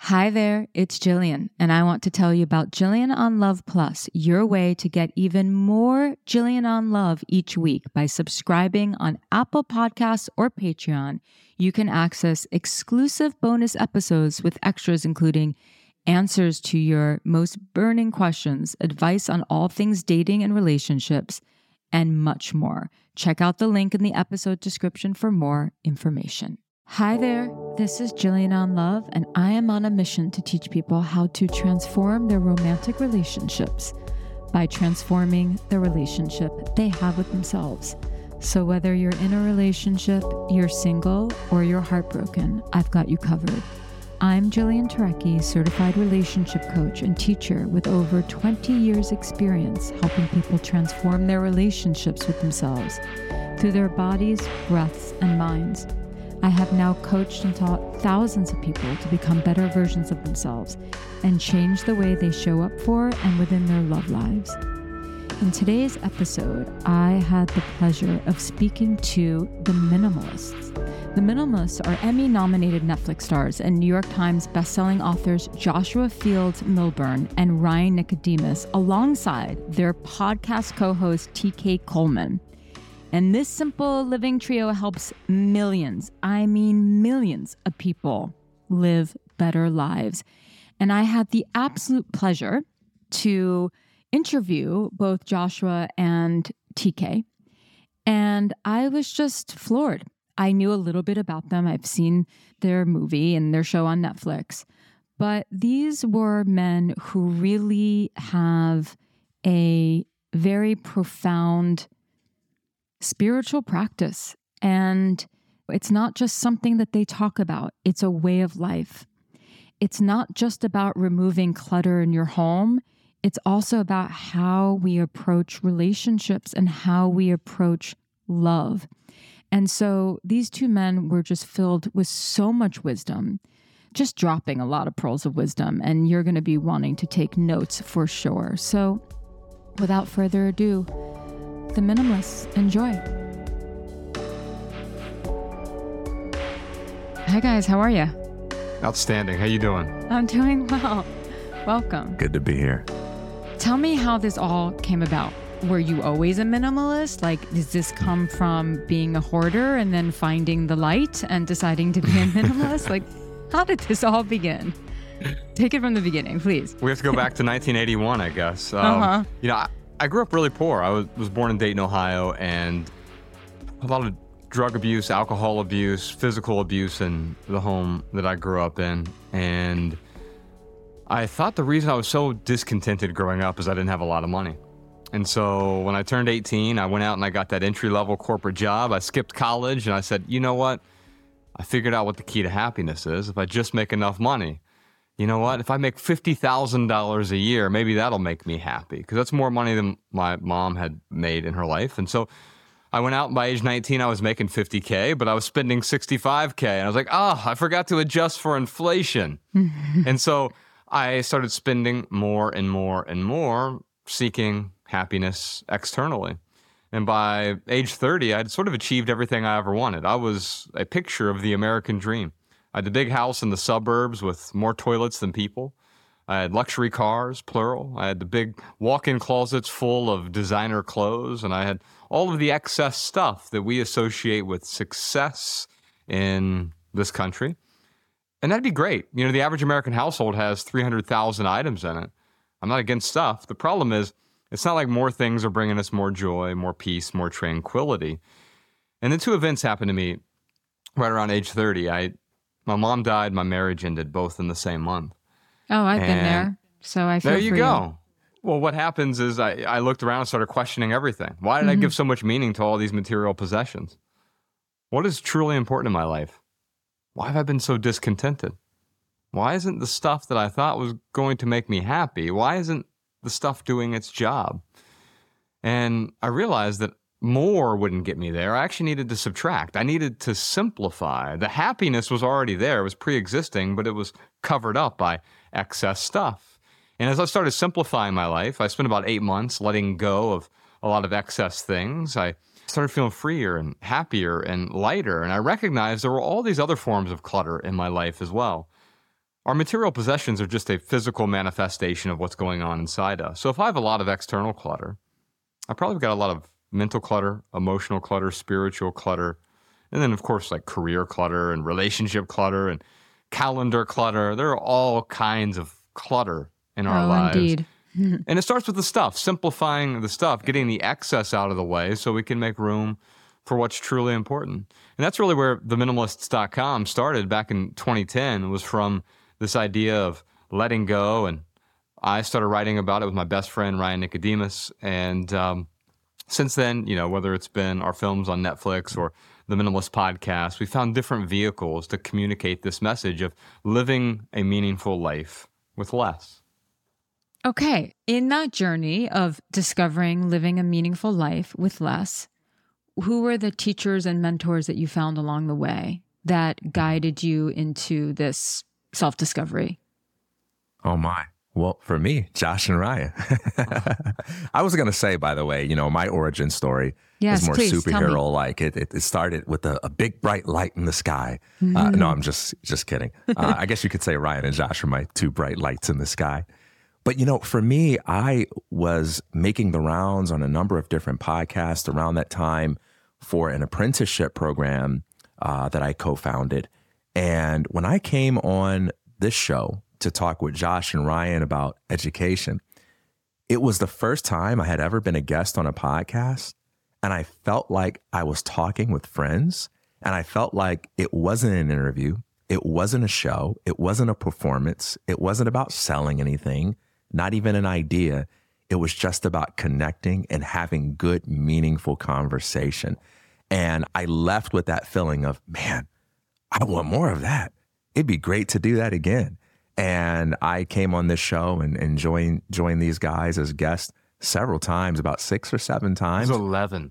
Hi there, it's Jillian, and I want to tell you about Jillian on Love Plus, your way to get even more Jillian on Love each week. By subscribing on Apple Podcasts or Patreon, you can access exclusive bonus episodes with extras including answers to your most burning questions, advice on all things dating and relationships, and much more. Check out the link in the episode description for more information. Hi there, this is Jillian on Love, and I am on a mission to teach people how to transform their romantic relationships by transforming the relationship they have with themselves. So whether you're in a relationship, you're single, or you're heartbroken, I've got you covered. I'm Jillian Turecki, certified relationship coach and teacher with over 20 years experience helping people transform their relationships with themselves through their bodies, breaths, and minds. I have now coached and taught thousands of people to become better versions of themselves and change the way they show up for and within their love lives. In today's episode, I had the pleasure of speaking to the Minimalists. The Minimalists are Emmy-nominated Netflix stars and New York Times bestselling authors Joshua Fields Millburn and Ryan Nicodemus, alongside their podcast co-host TK Coleman. And this simple living trio helps millions, I mean millions of people live better lives. And I had the absolute pleasure to interview both Joshua and TK. And I was just floored. I knew a little bit about them. I've seen their movie and their show on Netflix. But these were men who really have a very profound spiritual practice. And it's not just something that they talk about. It's a way of life. It's not just about removing clutter in your home. It's also about how we approach relationships and how we approach love. And so these two men were just filled with so much wisdom, just dropping a lot of pearls of wisdom. And you're going to be wanting to take notes for sure. So without further ado, the Minimalists, enjoy. Hi guys, how are you? Outstanding. How you doing? I'm doing well. Welcome. Good to be here. Tell me how this all came about. Were you always a minimalist? Like, does this come from being a hoarder and then finding the light and deciding to be a minimalist? Like, how did this all begin? Take it from the beginning, please. We have to go back to 1981, I guess. You know, I grew up really poor. I was born in Dayton, Ohio, and a lot of drug abuse, alcohol abuse, physical abuse in the home that I grew up in. And I thought the reason I was so discontented growing up is I didn't have a lot of money. And so when I turned 18, I went out and I got that entry-level corporate job. I skipped college and I said, you know what? I figured out what the key to happiness is. If I just make enough money. You know what? If I make $50,000 a year, maybe that'll make me happy, because that's more money than my mom had made in her life. And so I went out, and by age 19, I was making $50K, but I was spending $65K. And I was like, I forgot to adjust for inflation. And so I started spending more and more and more, seeking happiness externally. And by age 30, I'd sort of achieved everything I ever wanted. I was a picture of the American dream. I had the big house in the suburbs with more toilets than people. I had luxury cars, plural. I had the big walk-in closets full of designer clothes, and I had all of the excess stuff that we associate with success in this country. And that'd be great. You know, the average American household has 300,000 items in it. I'm not against stuff. The problem is, it's not like more things are bringing us more joy, more peace, more tranquility. And then two events happened to me right around age 30. My mom died, my marriage ended, both in the same month. Oh, I've been there. So I feel there you for go. Well, what happens is I looked around and started questioning everything. Why did I give so much meaning to all these material possessions? What is truly important in my life? Why have I been so discontented? Why isn't the stuff that I thought was going to make me happy? Why isn't the stuff doing its job? And I realized that more wouldn't get me there. I actually needed to subtract. I needed to simplify. The happiness was already there. It was pre-existing, but it was covered up by excess stuff. And as I started simplifying my life, I spent about 8 months letting go of a lot of excess things. I started feeling freer and happier and lighter. And I recognized there were all these other forms of clutter in my life as well. our material possessions are just a physical manifestation of what's going on inside us. So if I have a lot of external clutter, I probably got a lot of mental clutter, emotional clutter, spiritual clutter, and then, of course, like career clutter and relationship clutter and calendar clutter. There are all kinds of clutter in our lives. Indeed. And it starts with the stuff, simplifying the stuff, getting the excess out of the way so we can make room for what's truly important. And that's really where theminimalists.com started back in 2010, was from this idea of letting go. And I started writing about it with my best friend, Ryan Nicodemus. And since then, whether it's been our films on Netflix or the Minimalist Podcast, we found different vehicles to communicate this message of living a meaningful life with less. Okay. In that journey of discovering living a meaningful life with less, who were the teachers and mentors that you found along the way that guided you into this self-discovery? Oh my. Well, for me, Josh and Ryan. I was going to say, by the way, my origin story is more superhero-like. It started with a big, bright light in the sky. No, I'm just kidding. I guess you could say Ryan and Josh are my two bright lights in the sky. But, for me, I was making the rounds on a number of different podcasts around that time for an apprenticeship program that I co-founded. And when I came on this show to talk with Josh and Ryan about education, it was the first time I had ever been a guest on a podcast. And I felt like I was talking with friends. And I felt like it wasn't an interview. It wasn't a show. It wasn't a performance. It wasn't about selling anything. Not even an idea. It was just about connecting and having good, meaningful conversation. And I left with that feeling of, man, I want more of that. It'd be great to do that again. And I came on this show and joined these guys as guests several times, about 6 or 7 times. It was 11.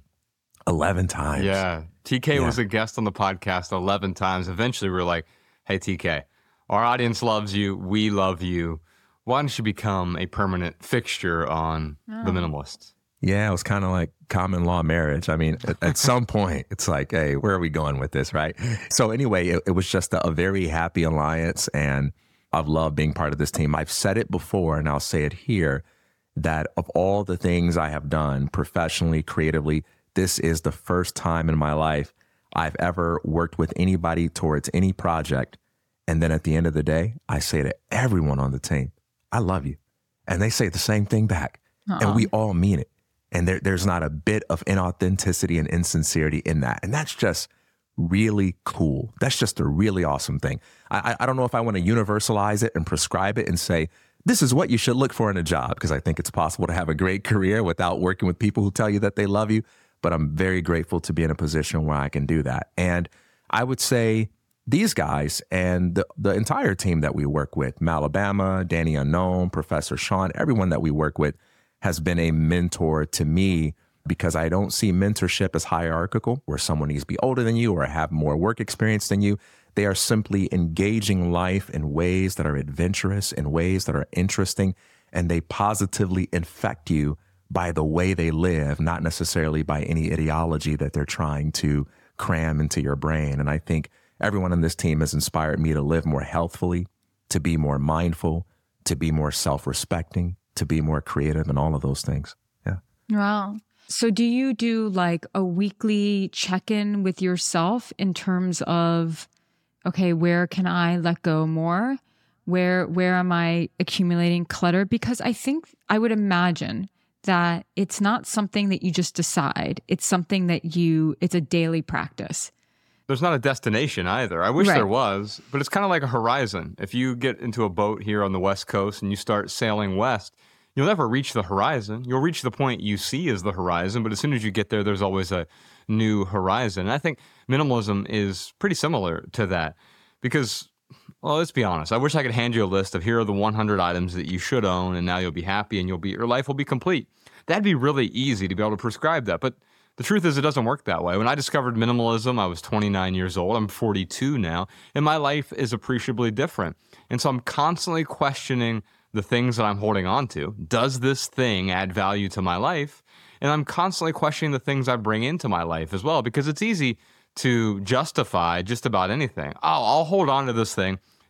11 times. Yeah. TK was a guest on the podcast 11 times. Eventually, we were like, hey, TK, our audience loves you. We love you. Why don't you become a permanent fixture on The Minimalists? Yeah, it was kind of like common law marriage. I mean, at some point, it's like, hey, where are we going with this, right? So anyway, it was just a very happy alliance, and I've loved being part of this team. I've said it before, and I'll say it here, that of all the things I have done professionally, creatively, this is the first time in my life I've ever worked with anybody towards any project. And then at the end of the day, I say to everyone on the team, I love you. And they say the same thing back. And we all mean it. And there's not a bit of inauthenticity and insincerity in that. And that's just really cool. That's just a really awesome thing. I don't know if I want to universalize it and prescribe it and say, this is what you should look for in a job, because I think it's possible to have a great career without working with people who tell you that they love you. But I'm very grateful to be in a position where I can do that. And I would say these guys and the entire team that we work with, Malabama, Danny Unknown, Professor Sean, everyone that we work with has been a mentor to me, because I don't see mentorship as hierarchical, where someone needs to be older than you or have more work experience than you. They are simply engaging life in ways that are adventurous, in ways that are interesting, and they positively infect you by the way they live, not necessarily by any ideology that they're trying to cram into your brain. And I think everyone on this team has inspired me to live more healthfully, to be more mindful, to be more self-respecting, to be more creative, and all of those things. Yeah. Wow. So do you do like a weekly check-in with yourself in terms of, okay, where can I let go more? Where am I accumulating clutter? Because I would imagine that it's not something that you just decide. It's something that it's a daily practice. There's not a destination either. I wish there was, but it's kind of like a horizon. If you get into a boat here on the West Coast and you start sailing west, you'll never reach the horizon. You'll reach the point you see as the horizon, but as soon as you get there, there's always a new horizon. And I think minimalism is pretty similar to that, because, well, let's be honest. I wish I could hand you a list of here are the 100 items that you should own, and now you'll be happy and your life will be complete. That'd be really easy to be able to prescribe that, but the truth is it doesn't work that way. When I discovered minimalism, I was 29 years old. I'm 42 now, and my life is appreciably different. And so I'm constantly questioning the things that I'm holding on to. Does this thing add value to my life? And I'm constantly questioning the things I bring into my life as well, because it's easy to justify just about anything. Oh, I'll hold on to this thing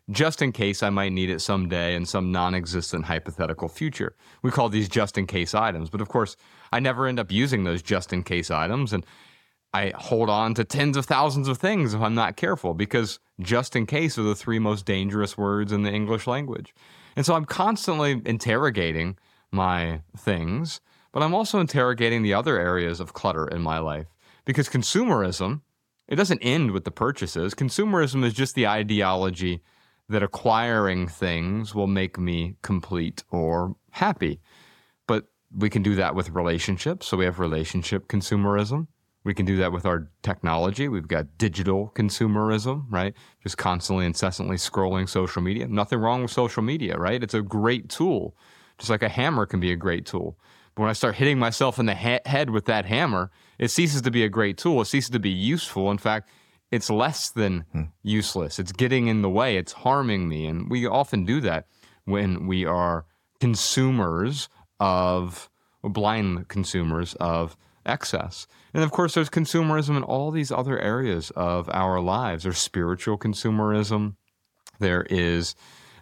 just in case I might need it someday in some non-existent hypothetical future. We call these just in case items. But of course, I never end up using those just in case items. And I hold on to tens of thousands of things if I'm not careful, because just in case are the three most dangerous words in the English language. And so I'm constantly interrogating my things, but I'm also interrogating the other areas of clutter in my life. Because consumerism, it doesn't end with the purchases. Consumerism is just the ideology that acquiring things will make me complete or happy. But we can do that with relationships. So we have relationship consumerism. We can do that with our technology. We've got digital consumerism, right? Just constantly, incessantly scrolling social media. Nothing wrong with social media, right? It's a great tool. Just like a hammer can be a great tool. But when I start hitting myself in the head with that hammer, it ceases to be a great tool. It ceases to be useful. In fact, it's less than useless. It's getting in the way. It's harming me. And we often do that when we are consumers of, or blind consumers of excess. And of course, there's consumerism in all these other areas of our lives. There's spiritual consumerism. There is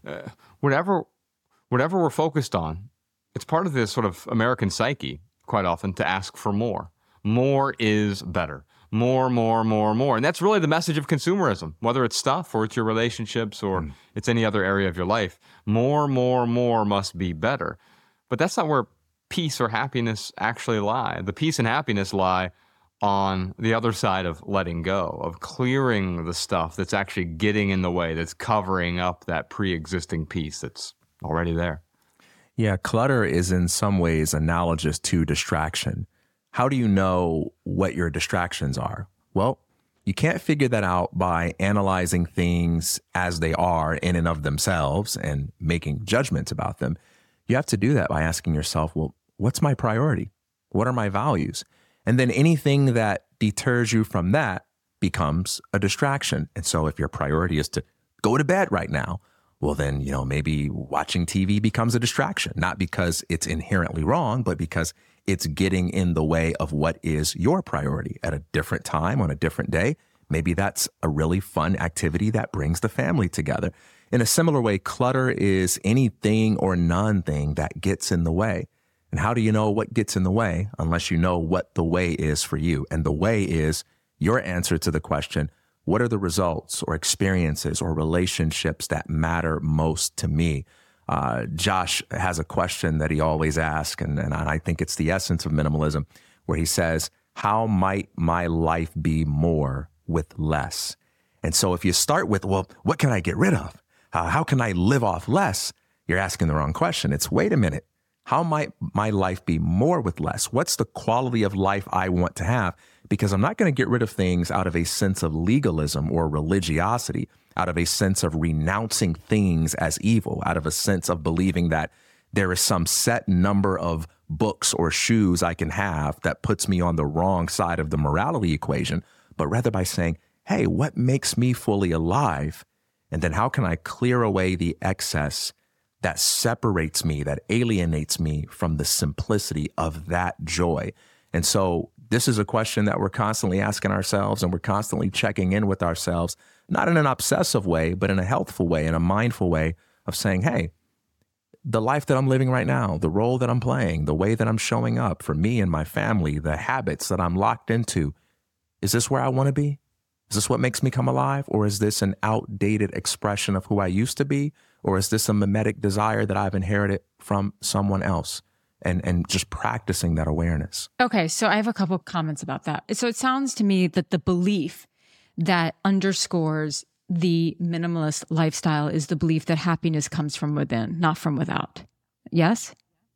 whatever we're focused on. It's part of this sort of American psyche, quite often, to ask for more. More is better. More. And that's really the message of consumerism, whether it's stuff or it's your relationships or it's any other area of your life. More must be better. But that's not where peace or happiness actually lie. The peace and happiness lie on the other side of letting go, of clearing the stuff that's actually getting in the way, that's covering up that pre-existing peace that's already there. Yeah, clutter is in some ways analogous to distraction. How do you know what your distractions are? Well, you can't figure that out by analyzing things as they are in and of themselves and making judgments about them. You have to do that by asking yourself, well, what's my priority? What are my values? And then anything that deters you from that becomes a distraction. And so if your priority is to go to bed right now, well, then, maybe watching TV becomes a distraction, not because it's inherently wrong, but because it's getting in the way of what is your priority at a different time on a different day. Maybe that's a really fun activity that brings the family together. In a similar way, clutter is anything or none thing that gets in the way. And how do you know what gets in the way unless you know what the way is for you? And the way is your answer to the question, what are the results or experiences or relationships that matter most to me? Josh has a question that he always asks, and I think it's the essence of minimalism, where he says, how might my life be more with less? And so if you start with, well, what can I get rid of? How can I live off less? You're asking the wrong question. It's, wait a minute. How might my life be more with less? What's the quality of life I want to have? Because I'm not going to get rid of things out of a sense of legalism or religiosity, out of a sense of renouncing things as evil, out of a sense of believing that there is some set number of books or shoes I can have that puts me on the wrong side of the morality equation, but rather by saying, hey, what makes me fully alive? And then how can I clear away the excess that separates me, that alienates me from the simplicity of that joy? And so this is a question that we're constantly asking ourselves, and we're constantly checking in with ourselves, not in an obsessive way, but in a healthful way, in a mindful way of saying, hey, the life that I'm living right now, the role that I'm playing, the way that I'm showing up for me and my family, the habits that I'm locked into, is this where I want to be? Is this what makes me come alive? Or is this an outdated expression of who I used to be? Or is this a mimetic desire that I've inherited from someone else? And just practicing that awareness. Okay, so I have a couple of comments about that. So it sounds to me that the belief that underscores the minimalist lifestyle is the belief that happiness comes from within, not from without. Yes?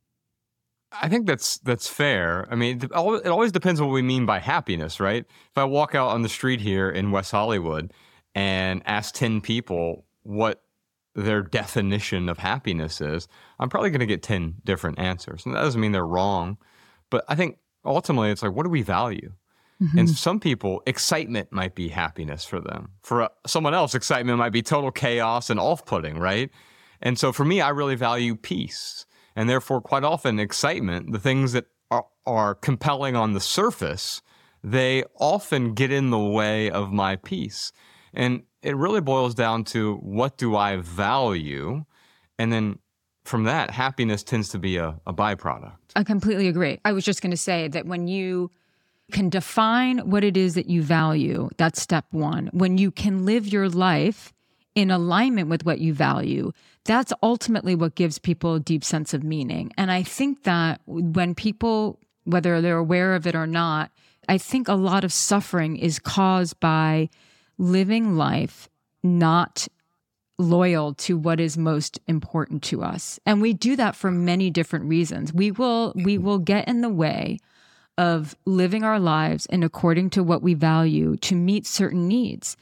I think that's fair. I mean, it always depends on what we mean by happiness, right? If I walk out on the street here in West Hollywood and ask 10 people what their definition of happiness is, I'm probably going to get 10 different answers. And that doesn't mean they're wrong. But I think ultimately it's like, what do we value? Mm-hmm. And some people, excitement might be happiness for them. For someone else, excitement might be total chaos and off-putting, right? And so for me, I really value peace. And therefore, quite often, excitement, the things that are compelling on the surface, they often get in the way of my peace. And it really boils down to, what do I value? And then from that, happiness tends to be a byproduct. I completely agree. I was just going to say that when you can define what it is that you value, that's step one. When you can live your life in alignment with what you value, that's ultimately what gives people a deep sense of meaning. And I think that when people, whether they're aware of it or not, I think a lot of suffering is caused by living life not loyal to what is most important to us. And we do that for many different reasons. We will get in the way of living our lives in according to what we value to meet certain needs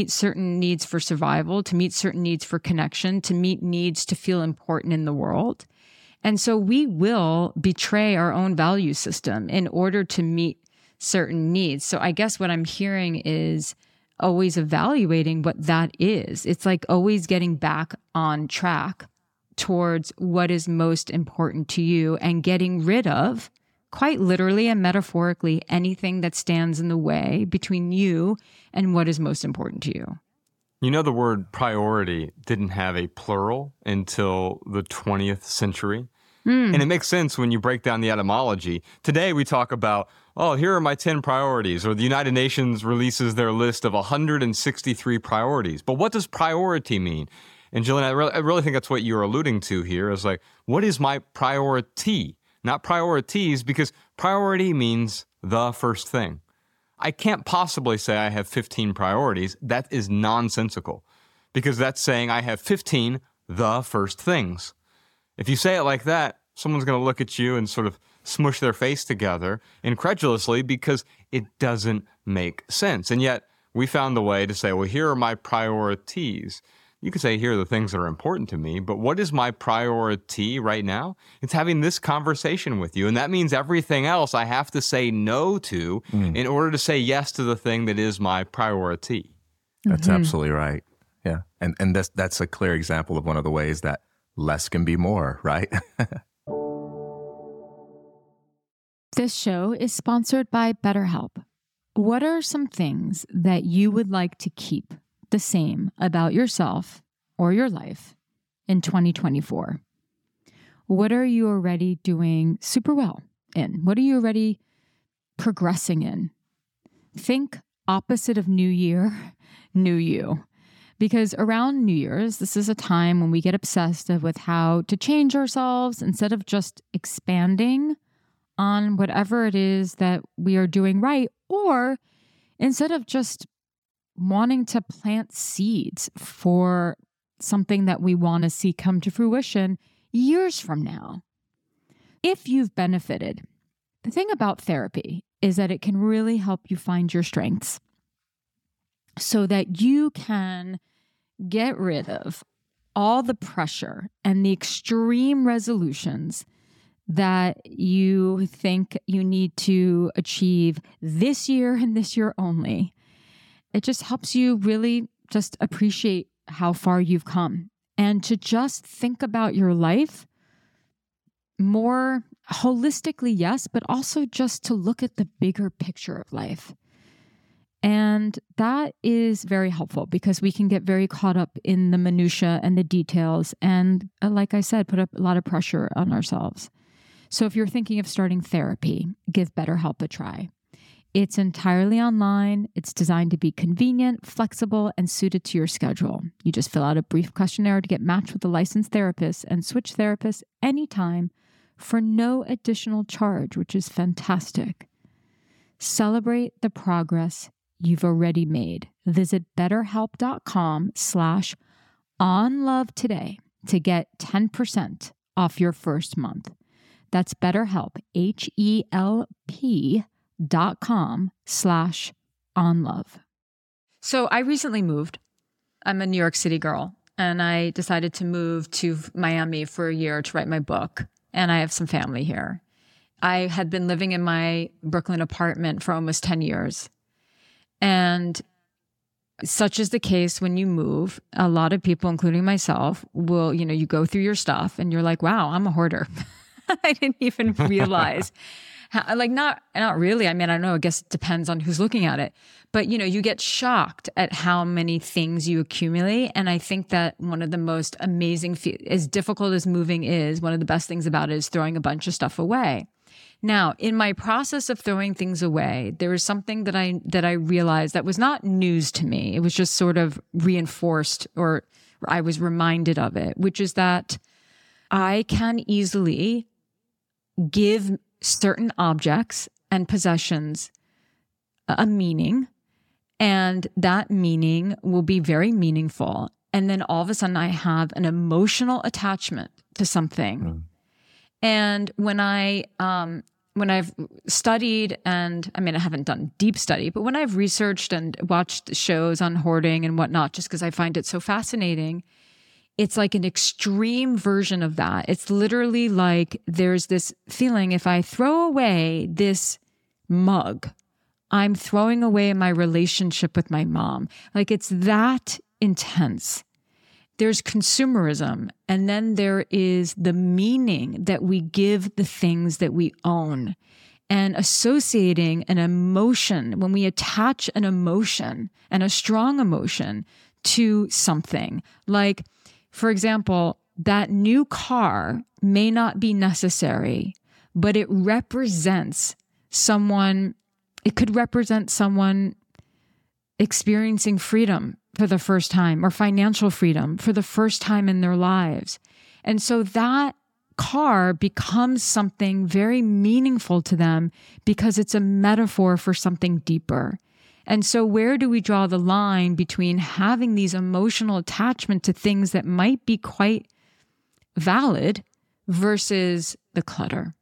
for survival, to meet certain needs for connection, to meet needs to feel important in the world. And so we will betray our own value system in order to meet certain needs. So I guess what I'm hearing is always evaluating what that is. It's like always getting back on track towards what is most important to you and getting rid of, quite literally and metaphorically, anything that stands in the way between you and what is most important to you. You know, the word priority didn't have a plural until the 20th century. And it makes sense when you break down the etymology. Today we talk about, oh, here are my 10 priorities, or the United Nations releases their list of 163 priorities. But what does priority mean? And Jillian, I really think that's what you're alluding to here, is like, what is my priority? Not priorities, because priority means the first thing. I can't possibly say I have 15 priorities. That is nonsensical, because that's saying I have 15 the first things. If you say it like that, someone's going to look at you and sort of smush their face together incredulously, because it doesn't make sense. And yet we found a way to say, well, here are my priorities. You could say, here are the things that are important to me, but what is my priority right now? It's having this conversation with you. And that means everything else I have to say no to in order to say yes to the thing that is my priority. That's absolutely right. Yeah. And that's a clear example of one of the ways that less can be more, right? This show is sponsored by BetterHelp. What are some things that you would like to keep the same about yourself or your life in 2024? What are you already doing super well in? What are you already progressing in? Think opposite of New Year, new you. Because around New Year's, this is a time when we get obsessed with how to change ourselves instead of just expanding on whatever it is that we are doing right, or instead of just wanting to plant seeds for something that we want to see come to fruition years from now. If you've benefited, the thing about therapy is that it can really help you find your strengths so that you can get rid of all the pressure and the extreme resolutions that you think you need to achieve this year and this year only. It just helps you really just appreciate how far you've come and to just think about your life more holistically, yes, but also just to look at the bigger picture of life. And that is very helpful because we can get very caught up in the minutia and the details. And like I said, put up a lot of pressure on ourselves. So if you're thinking of starting therapy, give BetterHelp a try. It's entirely online. It's designed to be convenient, flexible, and suited to your schedule. You just fill out a brief questionnaire to get matched with a licensed therapist and switch therapists anytime for no additional charge, which is fantastic. Celebrate the progress you've already made. Visit BetterHelp.com/onlove today to get 10% off your first month. That's BetterHelp, HELP.com/onlove. So I recently moved. I'm a New York City girl, and I decided to move to Miami for a year to write my book. And I have some family here. I had been living in my Brooklyn apartment for almost 10 years. And such is the case when you move, a lot of people, including myself, will, you go through your stuff and you're like, wow, I'm a hoarder. I didn't even realize Not really. I mean, I don't know. I guess it depends on who's looking at it. But, you get shocked at how many things you accumulate. And I think that one of the most amazing, as difficult as moving is, one of the best things about it is throwing a bunch of stuff away. Now, in my process of throwing things away, there was something that I realized that was not news to me. It was just sort of reinforced, or I was reminded of it, which is that I can easily give certain objects and possessions a meaning, and that meaning will be very meaningful. And then all of a sudden I have an emotional attachment to something. And when I've studied, and I mean, I haven't done deep study, but when I've researched and watched shows on hoarding and whatnot, just because I find it so fascinating, it's like an extreme version of that. It's literally like there's this feeling, if I throw away this mug, I'm throwing away my relationship with my mom. Like, it's that intense. There's consumerism, and then there is the meaning that we give the things that we own, and associating an emotion. When we attach an emotion, and a strong emotion, to something, like, for example, that new car may not be necessary, but it represents someone. It could represent someone experiencing freedom for the first time, or financial freedom for the first time in their lives. And so that car becomes something very meaningful to them because it's a metaphor for something deeper. And so where do we draw the line between having these emotional attachment to things that might be quite valid versus the clutter?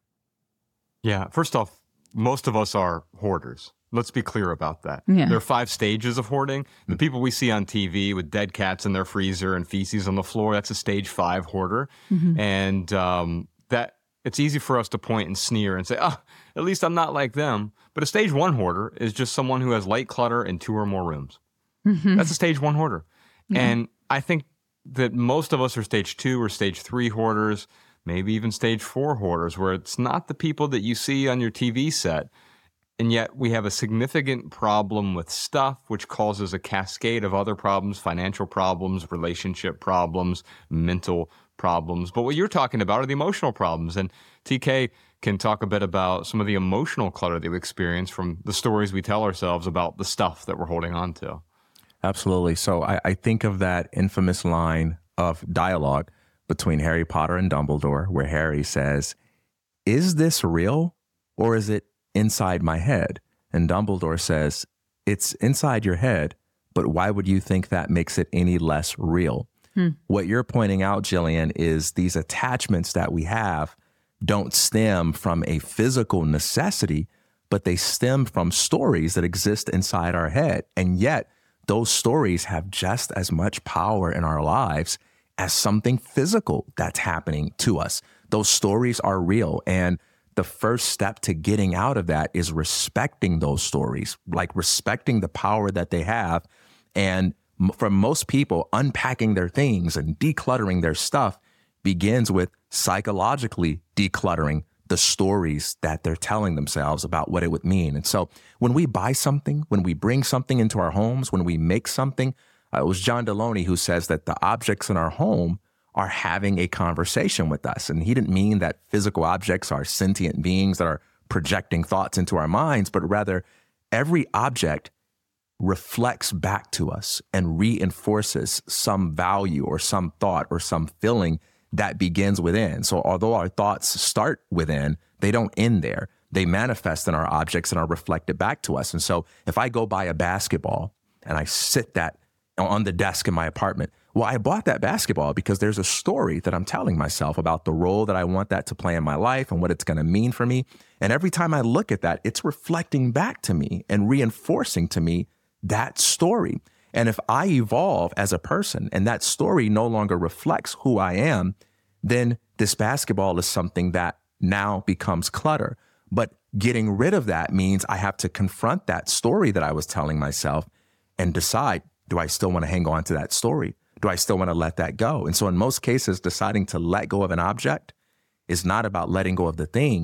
Yeah. First off, most of us are hoarders. Let's be clear about that. Yeah. There are 5 stages of hoarding. The people we see on TV with dead cats in their freezer and feces on the floor, that's a stage 5 hoarder. And that it's easy for us to point and sneer and say, oh, at least I'm not like them. But a stage 1 hoarder is just someone who has light clutter in 2 or more rooms. That's a stage 1 hoarder. Yeah. And I think that most of us are stage 2 or stage 3 hoarders, maybe even stage 4 hoarders, where it's not the people that you see on your TV set. And yet we have a significant problem with stuff, which causes a cascade of other problems, financial problems, relationship problems, mental problems. But what you're talking about are the emotional problems. And TK can talk a bit about some of the emotional clutter that we experience from the stories we tell ourselves about the stuff that we're holding on to. Absolutely. So I think of that infamous line of dialogue between Harry Potter and Dumbledore, where Harry says, "Is this real, or is it inside my head?" And Dumbledore says, "It's inside your head, but why would you think that makes it any less real?" What you're pointing out, Jillian, is these attachments that we have don't stem from a physical necessity, but they stem from stories that exist inside our head. And yet those stories have just as much power in our lives as something physical that's happening to us. Those stories are real. And the first step to getting out of that is respecting those stories, like respecting the power that they have. And for most people, unpacking their things and decluttering their stuff begins with psychologically decluttering the stories that they're telling themselves about what it would mean. And so when we buy something, when we bring something into our homes, when we make something, it was John Deloney who says that the objects in our home are having a conversation with us. And he didn't mean that physical objects are sentient beings that are projecting thoughts into our minds, but rather every object reflects back to us and reinforces some value or some thought or some feeling that begins within. So although our thoughts start within, they don't end there. They manifest in our objects and are reflected back to us. And so if I go buy a basketball and I sit that on the desk in my apartment, well, I bought that basketball because there's a story that I'm telling myself about the role that I want that to play in my life and what it's going to mean for me. And every time I look at that, it's reflecting back to me and reinforcing to me that story. And if I evolve as a person and that story no longer reflects who I am, then this basketball is something that now becomes clutter. But getting rid of that means I have to confront that story that I was telling myself and decide, do I still want to hang on to that story? Do I still want to let that go? And so in most cases, deciding to let go of an object is not about letting go of the thing.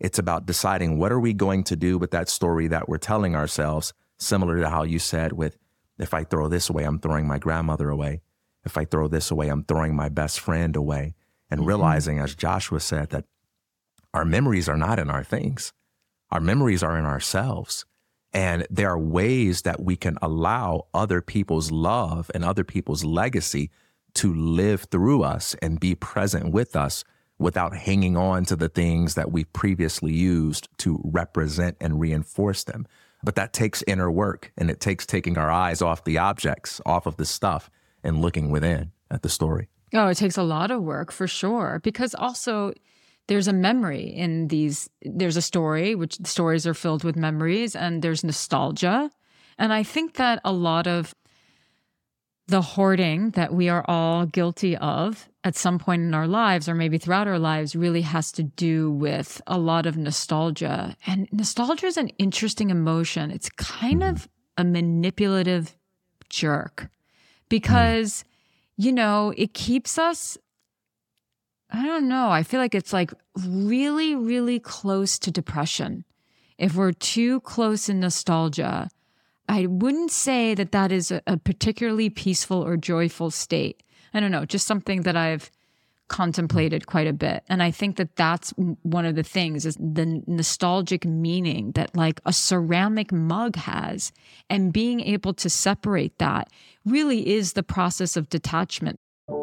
It's about deciding what are we going to do with that story that we're telling ourselves, similar to how you said with, if I throw this away, I'm throwing my grandmother away. If I throw this away, I'm throwing my best friend away. And realizing, as Joshua said, that our memories are not in our things. Our memories are in ourselves. And there are ways that we can allow other people's love and other people's legacy to live through us and be present with us without hanging on to the things that we previously used to represent and reinforce them. But that takes inner work, and it takes taking our eyes off the objects, off of the stuff, and looking within at the story. Oh, it takes a lot of work for sure, because also there's a memory in these. There's a story, which the stories are filled with memories, and there's nostalgia. And I think that a lot of the hoarding that we are all guilty of at some point in our lives, or maybe throughout our lives, really has to do with a lot of nostalgia. And nostalgia is an interesting emotion. It's kind of a manipulative jerk because, you know, it keeps us, I don't know, I feel like it's like really, really close to depression. If we're too close in nostalgia, I wouldn't say that that is a particularly peaceful or joyful state. I don't know, just something that I've contemplated quite a bit. And I think that that's one of the things, is the nostalgic meaning that like a ceramic mug has, and being able to separate that really is the process of detachment.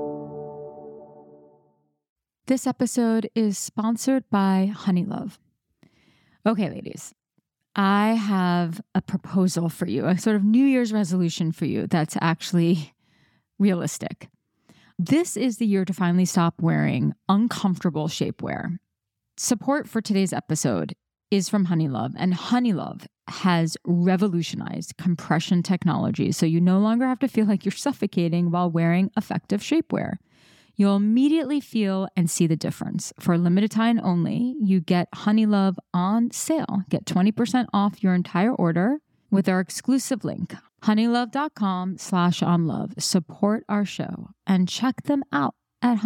This episode is sponsored by Honeylove. Okay, ladies, I have a proposal for you, a sort of New Year's resolution for you that's actually realistic. This is the year to finally stop wearing uncomfortable shapewear. Support for today's episode is from Honeylove, and Honeylove has revolutionized compression technology, so you no longer have to feel like you're suffocating while wearing effective shapewear. You'll immediately feel and see the difference. For a limited time only, you get Honeylove on sale. Get 20% off your entire order with our exclusive link, honeylove.com/onlove. Support our show and check them out at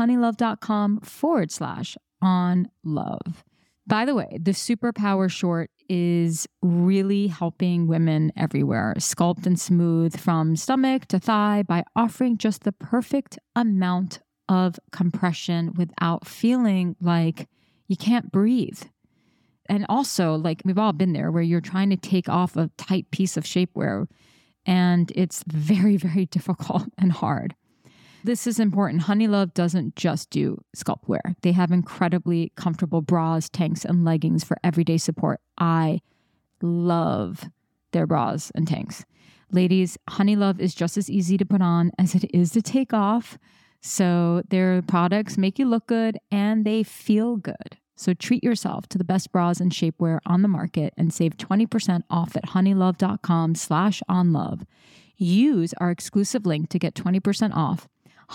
honeylove.com/onlove. By the way, the Superpower Short is really helping women everywhere sculpt and smooth from stomach to thigh by offering just the perfect amount of compression without feeling like you can't breathe. And also, like, we've all been there where you're trying to take off a tight piece of shapewear and it's very, very difficult and hard. This is important. Honeylove doesn't just do sculpt wear. They have incredibly comfortable bras, tanks, and leggings for everyday support. I love their bras and tanks. Ladies, Honeylove is just as easy to put on as it is to take off. So their products make you look good and they feel good. So treat yourself to the best bras and shapewear on the market and save 20% off at honeylove.com/onlove. Use our exclusive link to get 20% off,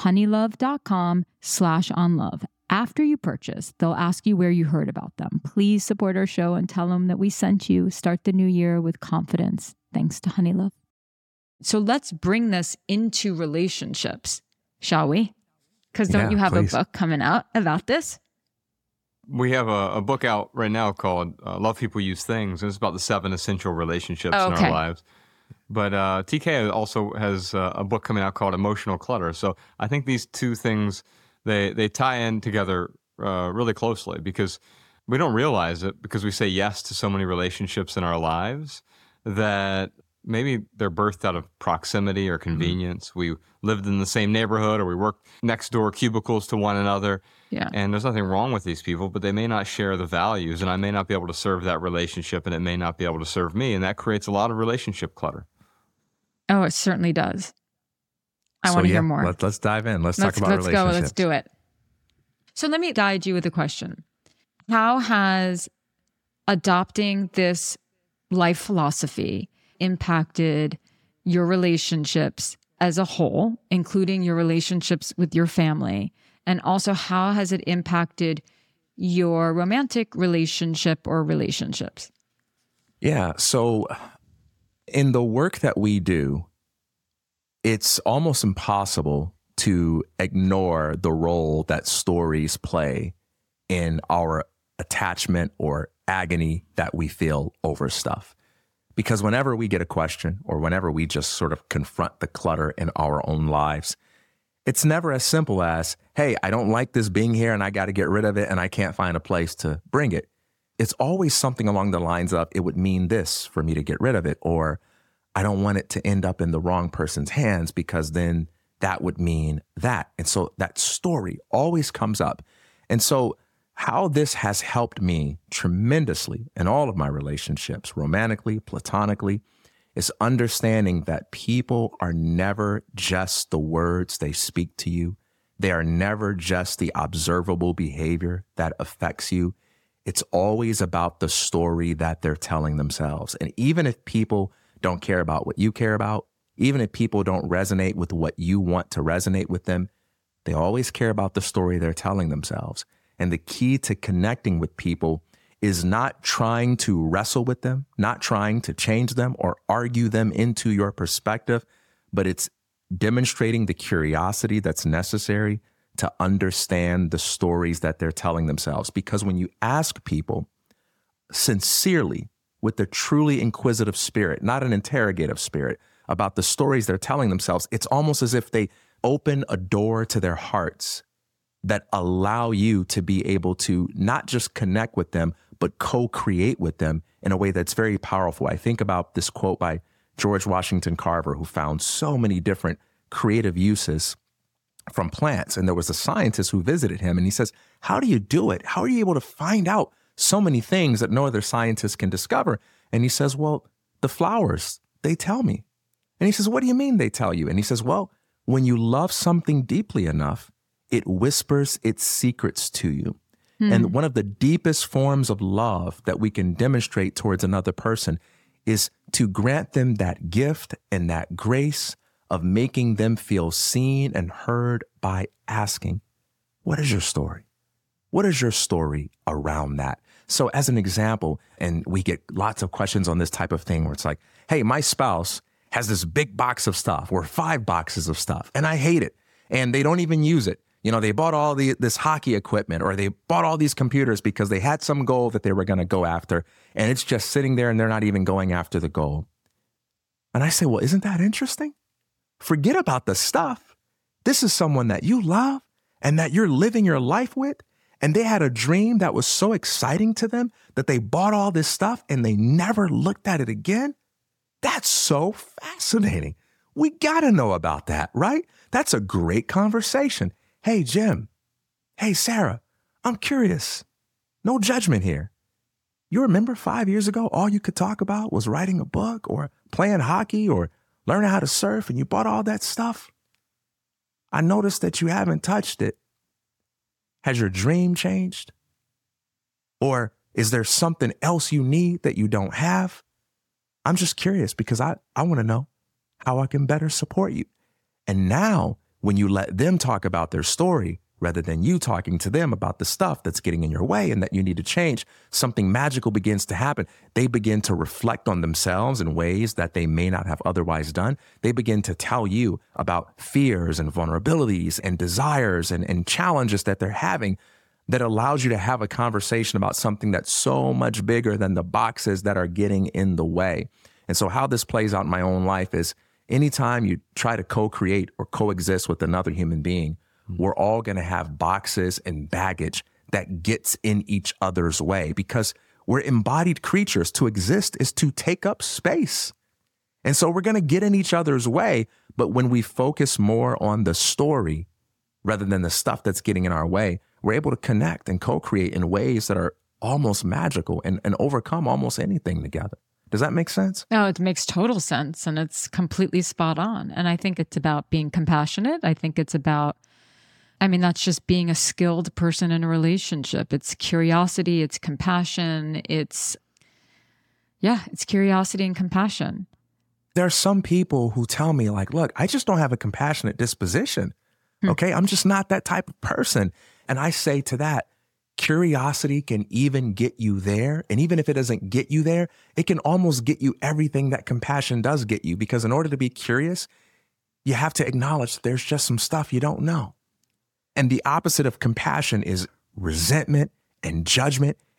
honeylove.com/onlove. After you purchase, they'll ask you where you heard about them. Please support our show and tell them that we sent you. Start the new year with confidence. Thanks to Honeylove. So let's bring this into relationships, shall we? Because don't you have a book coming out about this? We have a book out right now called Love People Use Things, and it's about the 7 essential relationships in our lives. But TK also has a book coming out called Emotional Clutter. So I think these two things, they tie in together really closely, because we don't realize it because we say yes to so many relationships in our lives that maybe they're birthed out of proximity or convenience. We lived in the same neighborhood, or we worked next door cubicles to one another. Yeah. And there's nothing wrong with these people, but they may not share the values, and I may not be able to serve that relationship, and it may not be able to serve me. And that creates a lot of relationship clutter. Oh, it certainly does. I want to hear more. Let's dive in. Let's talk about relationships. Let's go. Let's do it. So let me guide you with a question. How has adopting this life philosophy impacted your relationships as a whole, including your relationships with your family? And also, how has it impacted your romantic relationship or relationships? Yeah. So in the work that we do, it's almost impossible to ignore the role that stories play in our attachment or agony that we feel over stuff. Because whenever we get a question or whenever we just sort of confront the clutter in our own lives, it's never as simple as, hey, I don't like this being here and I got to get rid of it and I can't find a place to bring it. It's always something along the lines of, it would mean this for me to get rid of it, or I don't want it to end up in the wrong person's hands because then that would mean that. And so that story always comes up. And so how this has helped me tremendously in all of my relationships, romantically, platonically, is understanding that people are never just the words they speak to you. They are never just the observable behavior that affects you. It's always about the story that they're telling themselves. And even if people don't care about what you care about, even if people don't resonate with what you want to resonate with them, they always care about the story they're telling themselves. And the key to connecting with people is not trying to wrestle with them, not trying to change them or argue them into your perspective, but it's demonstrating the curiosity that's necessary to understand the stories that they're telling themselves. Because when you ask people sincerely, with a truly inquisitive spirit, not an interrogative spirit, about the stories they're telling themselves, it's almost as if they open a door to their hearts that allow you to be able to not just connect with them, but co-create with them in a way that's very powerful. I think about this quote by George Washington Carver, who found so many different creative uses from plants. And there was a scientist who visited him and he says, how do you do it? How are you able to find out so many things that no other scientist can discover? And he says, well, the flowers, they tell me. And he says, what do you mean they tell you? And he says, well, when you love something deeply enough, it whispers its secrets to you. And one of the deepest forms of love that we can demonstrate towards another person is to grant them that gift and that grace of making them feel seen and heard by asking, what is your story? What is your story around that? So as an example, and we get lots of questions on this type of thing where it's like, hey, my spouse has this big box of stuff or 5 boxes of stuff and I hate it and they don't even use it. You know, they bought all this hockey equipment or they bought all these computers because they had some goal that they were going to go after and it's just sitting there and they're not even going after the goal. And I say, well, isn't that interesting? Forget about the stuff. This is someone that you love and that you're living your life with. And they had a dream that was so exciting to them that they bought all this stuff and they never looked at it again. That's so fascinating. We got to know about that, right? That's a great conversation. Hey, Jim. Hey, Sarah, I'm curious. No judgment here. You remember 5 years ago, all you could talk about was writing a book or playing hockey or learning how to surf and you bought all that stuff? I noticed that you haven't touched it. Has your dream changed? Or is there something else you need that you don't have? I'm just curious because I want to know how I can better support you. And now, when you let them talk about their story, rather than you talking to them about the stuff that's getting in your way and that you need to change, something magical begins to happen. They begin to reflect on themselves in ways that they may not have otherwise done. They begin to tell you about fears and vulnerabilities and desires and challenges that they're having that allows you to have a conversation about something that's so much bigger than the boxes that are getting in the way. And so how this plays out in my own life is anytime you try to co-create or coexist with another human being, we're all going to have boxes and baggage that gets in each other's way because we're embodied creatures. To exist is to take up space. And so we're going to get in each other's way. But when we focus more on the story rather than the stuff that's getting in our way, we're able to connect and co-create in ways that are almost magical and overcome almost anything together. Does that make sense? No, it makes total sense. And it's completely spot on. And I think it's about being compassionate. I think it's about, that's just being a skilled person in a relationship. It's curiosity, it's compassion, it's curiosity and compassion. There are some people who tell me like, look, I just don't have a compassionate disposition. Okay. I'm just not that type of person. And I say to that, curiosity can even get you there. And even if it doesn't get you there, it can almost get you everything that compassion does get you. Because in order to be curious, you have to acknowledge that there's just some stuff you don't know. And the opposite of compassion is resentment and judgment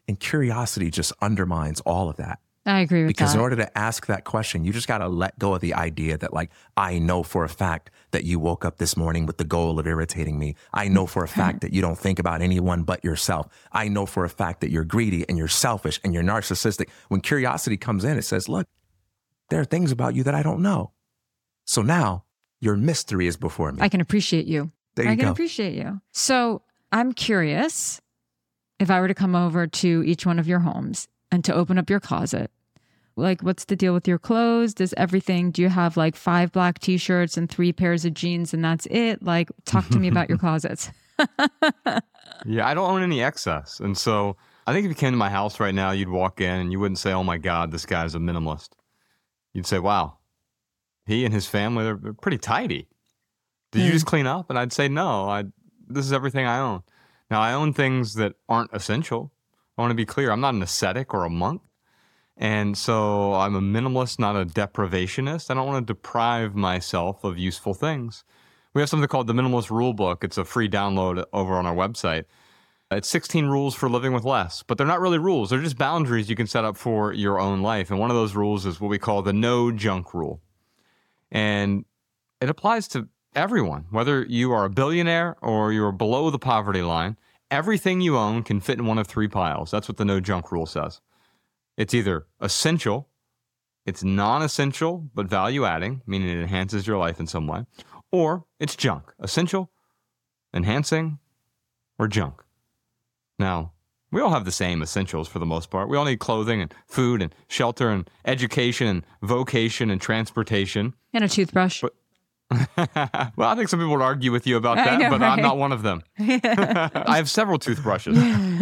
And curiosity just undermines all of that. I agree with that. Because in order to ask that question, you just got to let go of the idea that like, I know for a fact that you woke up this morning with the goal of irritating me. I know for a fact that you don't think about anyone but yourself. I know for a fact that you're greedy and you're selfish and you're narcissistic. When curiosity comes in, it says, look, there are things about you that I don't know. So now your mystery is before me. I can appreciate you. There you go. I can appreciate you. So I'm curious, if I were to come over to each one of your homes and to open up your closet, like, what's the deal with your clothes? Do you have like 5 black t-shirts and 3 pairs of jeans and that's it? Like, talk to me about your closets. Yeah, I don't own any excess. And so I think if you came to my house right now, you'd walk in and you wouldn't say, oh my God, this guy's a minimalist. You'd say, wow, he and his family, they're pretty tidy. Did you just clean up? And I'd say, no, this is everything I own. Now, I own things that aren't essential. I want to be clear. I'm not an ascetic or a monk. And so I'm a minimalist, not a deprivationist. I don't want to deprive myself of useful things. We have something called the Minimalist Rule Book. It's a free download over on our website. It's 16 rules for living with less, but they're not really rules. They're just boundaries you can set up for your own life. And one of those rules is what we call the no junk rule. And it applies to everyone, whether you are a billionaire or you're below the poverty line. Everything you own can fit in one of 3 piles. That's what the no junk rule says. It's either essential, it's non-essential, but value-adding, meaning it enhances your life in some way, or it's junk, essential, enhancing, or junk. Now, we all have the same essentials for the most part. We all need clothing and food and shelter and education and vocation and transportation. And a toothbrush. Well, I think some people would argue with you about that, but right? I'm not one of them. I have several toothbrushes.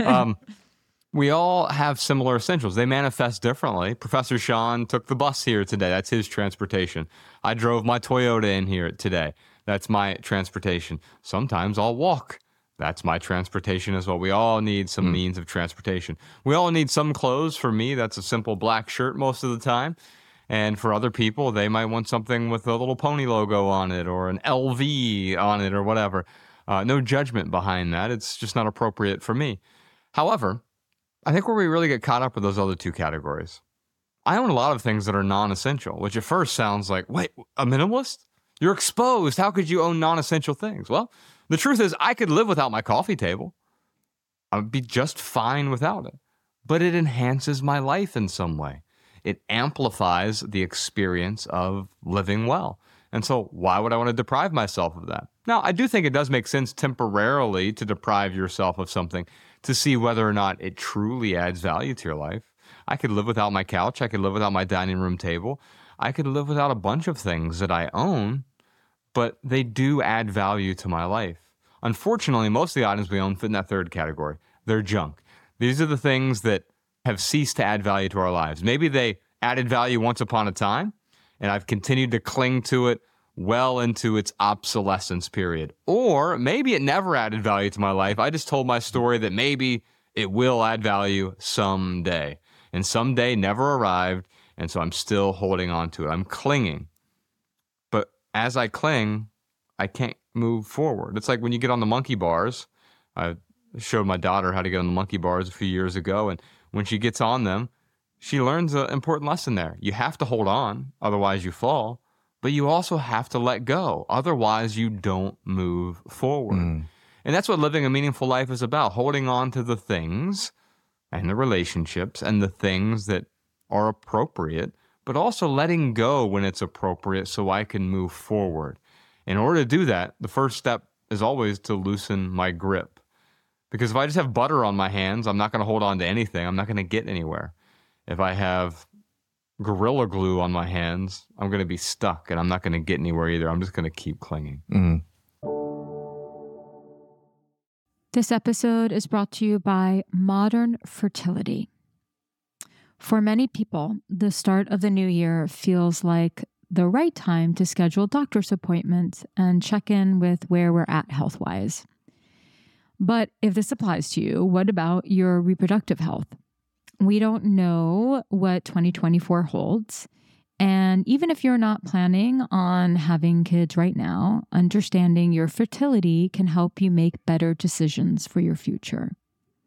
We all have similar essentials. They manifest differently. Professor Sean took the bus here today. That's his transportation. I drove my Toyota in here today. That's my transportation. Sometimes I'll walk. That's my transportation as well. We all need some means of transportation. We all need some clothes. For me, that's a simple black shirt most of the time. And for other people, they might want something with a little pony logo on it or an LV on it or whatever. No judgment behind that. It's just not appropriate for me. However, I think where we really get caught up with those other 2 categories. I own a lot of things that are non-essential, which at first sounds like, wait, a minimalist? You're exposed. How could you own non-essential things? Well, the truth is I could live without my coffee table. I would be just fine without it. But it enhances my life in some way. It amplifies the experience of living well. And so why would I want to deprive myself of that? Now, I do think it does make sense temporarily to deprive yourself of something to see whether or not it truly adds value to your life. I could live without my couch. I could live without my dining room table. I could live without a bunch of things that I own, but they do add value to my life. Unfortunately, most of the items we own fit in that 3rd category. They're junk. These are the things that have ceased to add value to our lives. Maybe they added value once upon a time, and I've continued to cling to it well into its obsolescence period. Or maybe it never added value to my life. I just told my story that maybe it will add value someday. And someday never arrived, and so I'm still holding on to it. I'm clinging. But as I cling, I can't move forward. It's like when you get on the monkey bars. I showed my daughter how to get on the monkey bars a few years ago, and when she gets on them, she learns an important lesson there. You have to hold on, otherwise you fall. But you also have to let go. Otherwise, you don't move forward. And that's what living a meaningful life is about, holding on to the things and the relationships and the things that are appropriate, but also letting go when it's appropriate so I can move forward. In order to do that, the first step is always to loosen my grip. Because if I just have butter on my hands, I'm not going to hold on to anything. I'm not going to get anywhere. If I have Gorilla Glue on my hands, I'm going to be stuck and I'm not going to get anywhere either. I'm just going to keep clinging. This episode is brought to you by Modern Fertility. For many people, the start of the new year feels like the right time to schedule doctor's appointments and check in with where we're at health-wise. But if this applies to you, what about your reproductive health? We don't know what 2024 holds. And even if you're not planning on having kids right now, understanding your fertility can help you make better decisions for your future.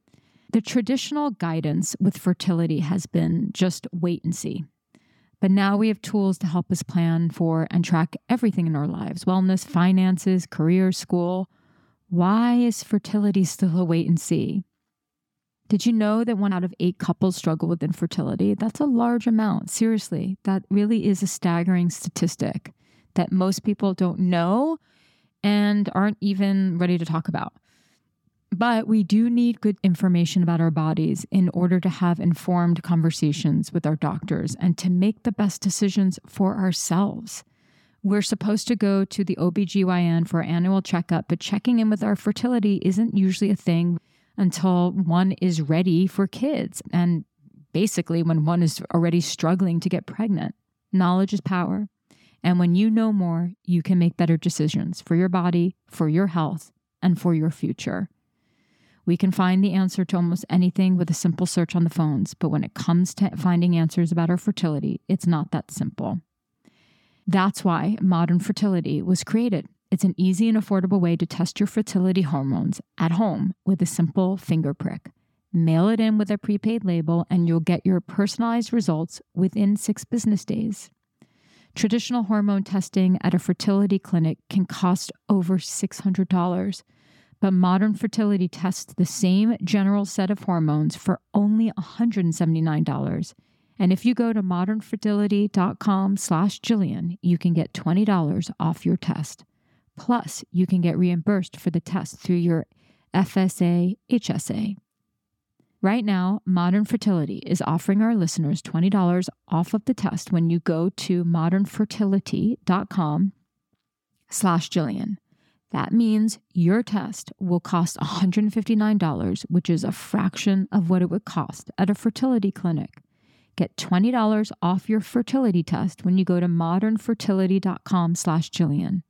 The traditional guidance with fertility has been just wait and see. But now we have tools to help us plan for and track everything in our lives: wellness, finances, career, school. Why is fertility still a wait and see? Did you know that 1 out of 8 couples struggle with infertility? That's a large amount. Seriously, that really is a staggering statistic that most people don't know and aren't even ready to talk about. But we do need good information about our bodies in order to have informed conversations with our doctors and to make the best decisions for ourselves. We're supposed to go to the OBGYN for our annual checkup, but checking in with our fertility isn't usually a thing until one is ready for kids, and basically when one is already struggling to get pregnant. Knowledge is power. And when you know more, you can make better decisions for your body, for your health, and for your future. We can find the answer to almost anything with a simple search on the phones, but when it comes to finding answers about our fertility, it's not that simple. That's why Modern Fertility was created. It's an easy and affordable way to test your fertility hormones at home with a simple finger prick. Mail it in with a prepaid label and you'll get your personalized results within 6 business days. Traditional hormone testing at a fertility clinic can cost over $600, but Modern Fertility tests the same general set of hormones for only $179. And if you go to modernfertility.com/Jillian, you can get $20 off your test. Plus, you can get reimbursed for the test through your FSA, HSA. Right now, Modern Fertility is offering our listeners $20 off of the test when you go to modernfertility.com/Jillian. That means your test will cost $159, which is a fraction of what it would cost at a fertility clinic. Get $20 off your fertility test when you go to modernfertility.com/Jillian.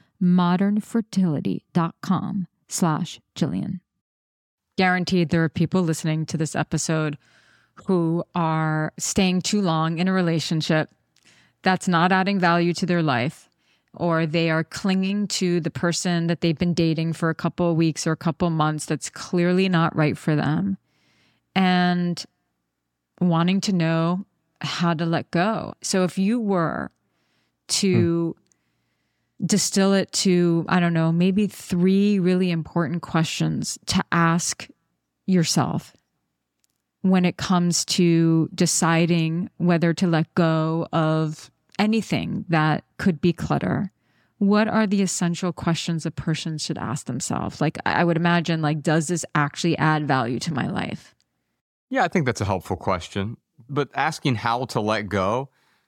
modernfertility.com/Jillian. Guaranteed there are people listening to this episode who are staying too long in a relationship that's not adding value to their life, or they are clinging to the person that they've been dating for a couple of weeks or a couple of months that's clearly not right for them, and wanting to know how to let go. So if you were to distill it to, I don't know, maybe 3 really important questions to ask yourself when it comes to deciding whether to let go of anything that could be clutter, what are the essential questions a person should ask themselves? Like, I would imagine, like, does this actually add value to my life? Yeah, I think that's a helpful question. But asking how to let go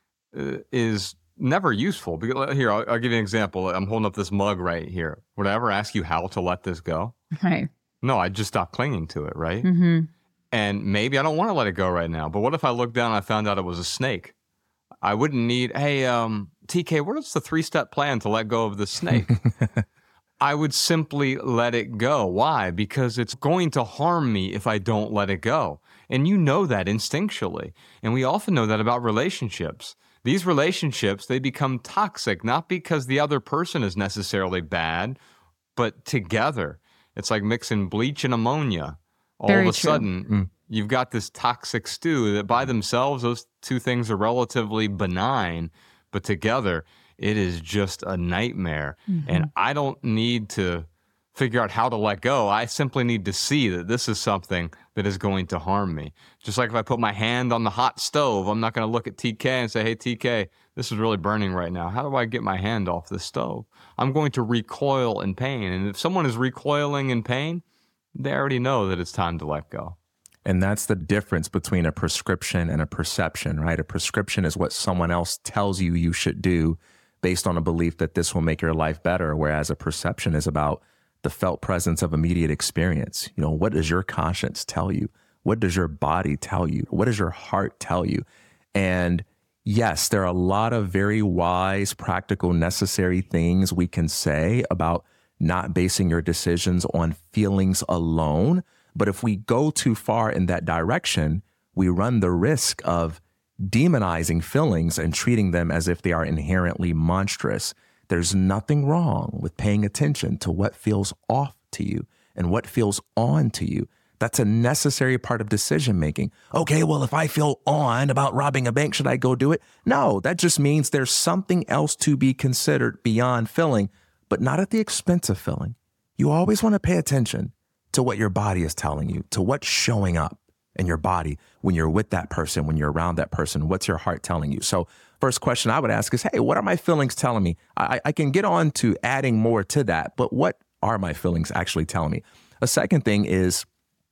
is never useful. Because here, I'll give you an example. I'm holding up this mug right here. Would I ever ask you how to let this go? Right. No, I'd just stop clinging to it, right? Mm-hmm. And maybe I don't want to let it go right now. But what if I looked down and I found out it was a snake? I wouldn't need, hey, TK, what is the 3-step plan to let go of the snake? I would simply let it go. Why? Because it's going to harm me if I don't let it go. And you know that instinctually. And we often know that about relationships. These relationships, they become toxic, not because the other person is necessarily bad, but together. It's like mixing bleach and ammonia. All of a sudden, you've got this toxic stew that by themselves, those 2 things are relatively benign, but together, it is just a nightmare. Mm-hmm. And I don't need to figure out how to let go. I simply need to see that this is something that is going to harm me. Just like if I put my hand on the hot stove, I'm not going to look at TK and say, hey, TK, this is really burning right now. How do I get my hand off the stove? I'm going to recoil in pain. And if someone is recoiling in pain, they already know that it's time to let go. And that's the difference between a prescription and a perception, right? A prescription is what someone else tells you you should do based on a belief that this will make your life better, whereas a perception is about the felt presence of immediate experience. You know, what does your conscience tell you? What does your body tell you? What does your heart tell you? And yes, there are a lot of very wise, practical, necessary things we can say about not basing your decisions on feelings alone. But if we go too far in that direction, we run the risk of demonizing feelings and treating them as if they are inherently monstrous. There's nothing wrong with paying attention to what feels off to you and what feels on to you. That's a necessary part of decision making. Okay, well, if I feel on about robbing a bank, should I go do it? No, that just means there's something else to be considered beyond filling, but not at the expense of filling. You always want to pay attention to what your body is telling you, to what's showing up in your body when you're with that person, when you're around that person. What's your heart telling you? So first question I would ask is, hey, what are my feelings telling me? I can get on to adding more to that, but what are my feelings actually telling me? A second thing is,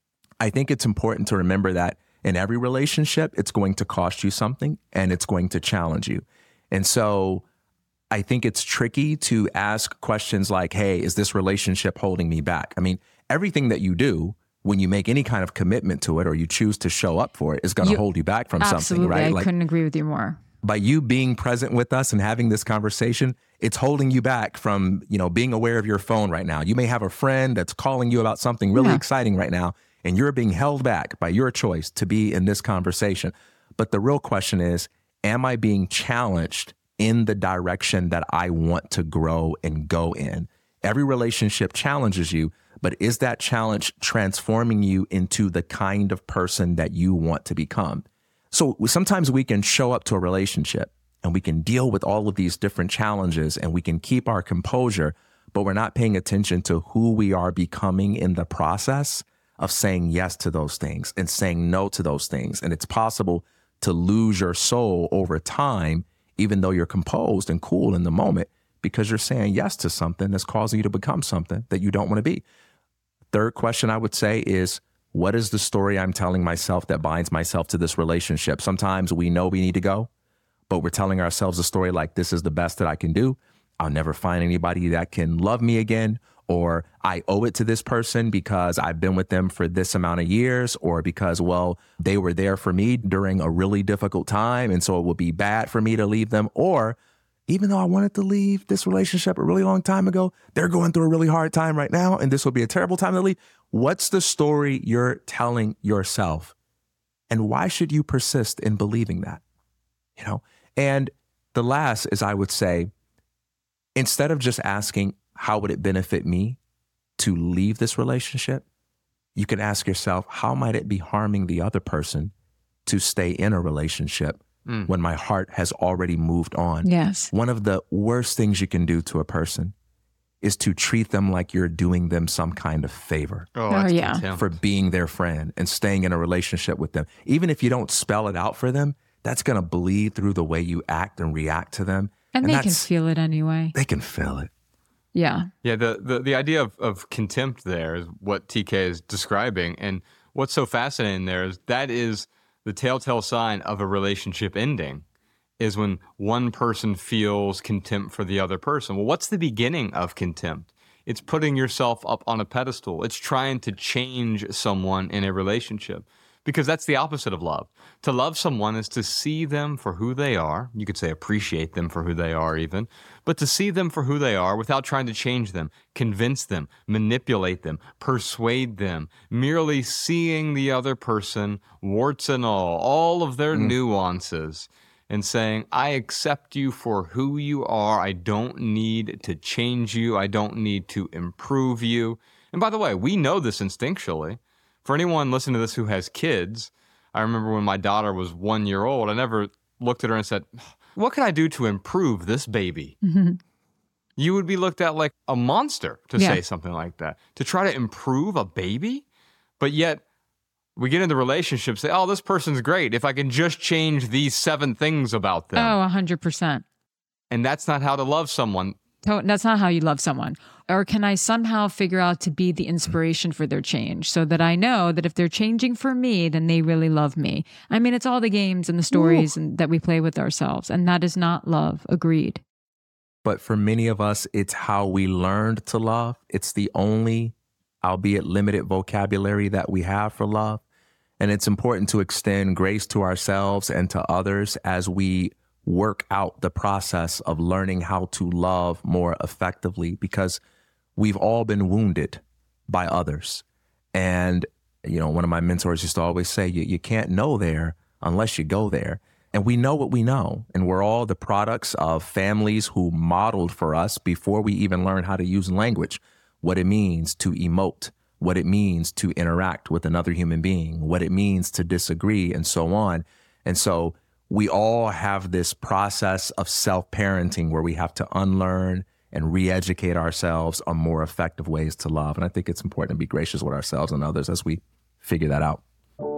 I think it's important to remember that in every relationship, it's going to cost you something and it's going to challenge you. And so I think it's tricky to ask questions like, hey, is this relationship holding me back? I mean, everything that you do when you make any kind of commitment to it or you choose to show up for it is going to hold you back from something, right? Absolutely, I couldn't agree with you more. By you being present with us and having this conversation, it's holding you back from, being aware of your phone right now. You may have a friend that's calling you about something really exciting right now, and you're being held back by your choice to be in this conversation. But the real question is, am I being challenged in the direction that I want to grow and go in? Every relationship challenges you, but is that challenge transforming you into the kind of person that you want to become? So sometimes we can show up to a relationship and we can deal with all of these different challenges and we can keep our composure, but we're not paying attention to who we are becoming in the process of saying yes to those things and saying no to those things. And it's possible to lose your soul over time, even though you're composed and cool in the moment, because you're saying yes to something that's causing you to become something that you don't want to be. Third question I would say is, what is the story I'm telling myself that binds myself to this relationship? Sometimes we know we need to go, but we're telling ourselves a story like, this is the best that I can do. I'll never find anybody that can love me again. Or I owe it to this person because I've been with them for this amount of years, or because, well, they were there for me during a really difficult time, and so it would be bad for me to leave them. Or even though I wanted to leave this relationship a really long time ago, they're going through a really hard time right now, and this will be a terrible time to leave. What's the story you're telling yourself? And why should you persist in believing that? And the last is, I would say, instead of just asking, how would it benefit me to leave this relationship? You can ask yourself, how might it be harming the other person to stay in a relationship when my heart has already moved on? Yes. One of the worst things you can do to a person is to treat them like you're doing them some kind of favor. For being their friend and staying in a relationship with them. Even if you don't spell it out for them, that's going to bleed through the way you act and react to them. And they can feel it anyway. They can feel it. Yeah. Yeah, the idea of contempt there is what TK is describing. And what's so fascinating there is that is the telltale sign of a relationship ending, is when one person feels contempt for the other person. Well, what's the beginning of contempt? It's putting yourself up on a pedestal. It's trying to change someone in a relationship, because that's the opposite of love. To love someone is to see them for who they are. You could say appreciate them for who they are even, but to see them for who they are without trying to change them, convince them, manipulate them, persuade them, merely seeing the other person, warts and all of their nuances, and saying, I accept you for who you are. I don't need to change you. I don't need to improve you. And by the way, we know this instinctually. For anyone listening to this who has kids, I remember when my daughter was 1 year old, I never looked at her and said, what can I do to improve this baby? Mm-hmm. You would be looked at like a monster to say something like that. To try to improve a baby? But yet, we get into relationships, say, oh, this person's great if I can just change these 7 things about them. Oh, 100%. And that's not how to love someone. That's not how you love someone. Or can I somehow figure out to be the inspiration for their change, so that I know that if they're changing for me, then they really love me? I mean, it's all the games and the stories that we play with ourselves. And that is not love. Agreed. But for many of us, it's how we learned to love. It's the only, albeit limited, vocabulary that we have for love. And it's important to extend grace to ourselves and to others as we work out the process of learning how to love more effectively, because we've all been wounded by others. And, one of my mentors used to always say, you can't know there unless you go there. And we know what we know. And we're all the products of families who modeled for us before we even learned how to use language, what it means to emote, what it means to interact with another human being, what it means to disagree, and so on. And so we all have this process of self-parenting where we have to unlearn and re-educate ourselves on more effective ways to love. And I think it's important to be gracious with ourselves and others as we figure that out.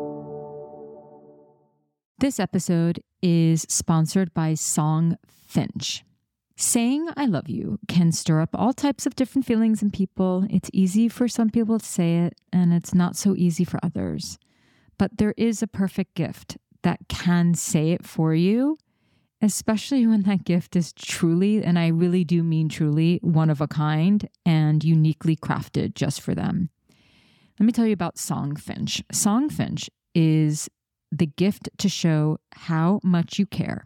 This episode is sponsored by Songfinch. Saying I love you can stir up all types of different feelings in people. It's easy for some people to say it, and it's not so easy for others. But there is a perfect gift that can say it for you, especially when that gift is truly, and I really do mean truly, one of a kind and uniquely crafted just for them. Let me tell you about Songfinch. Songfinch is the gift to show how much you care.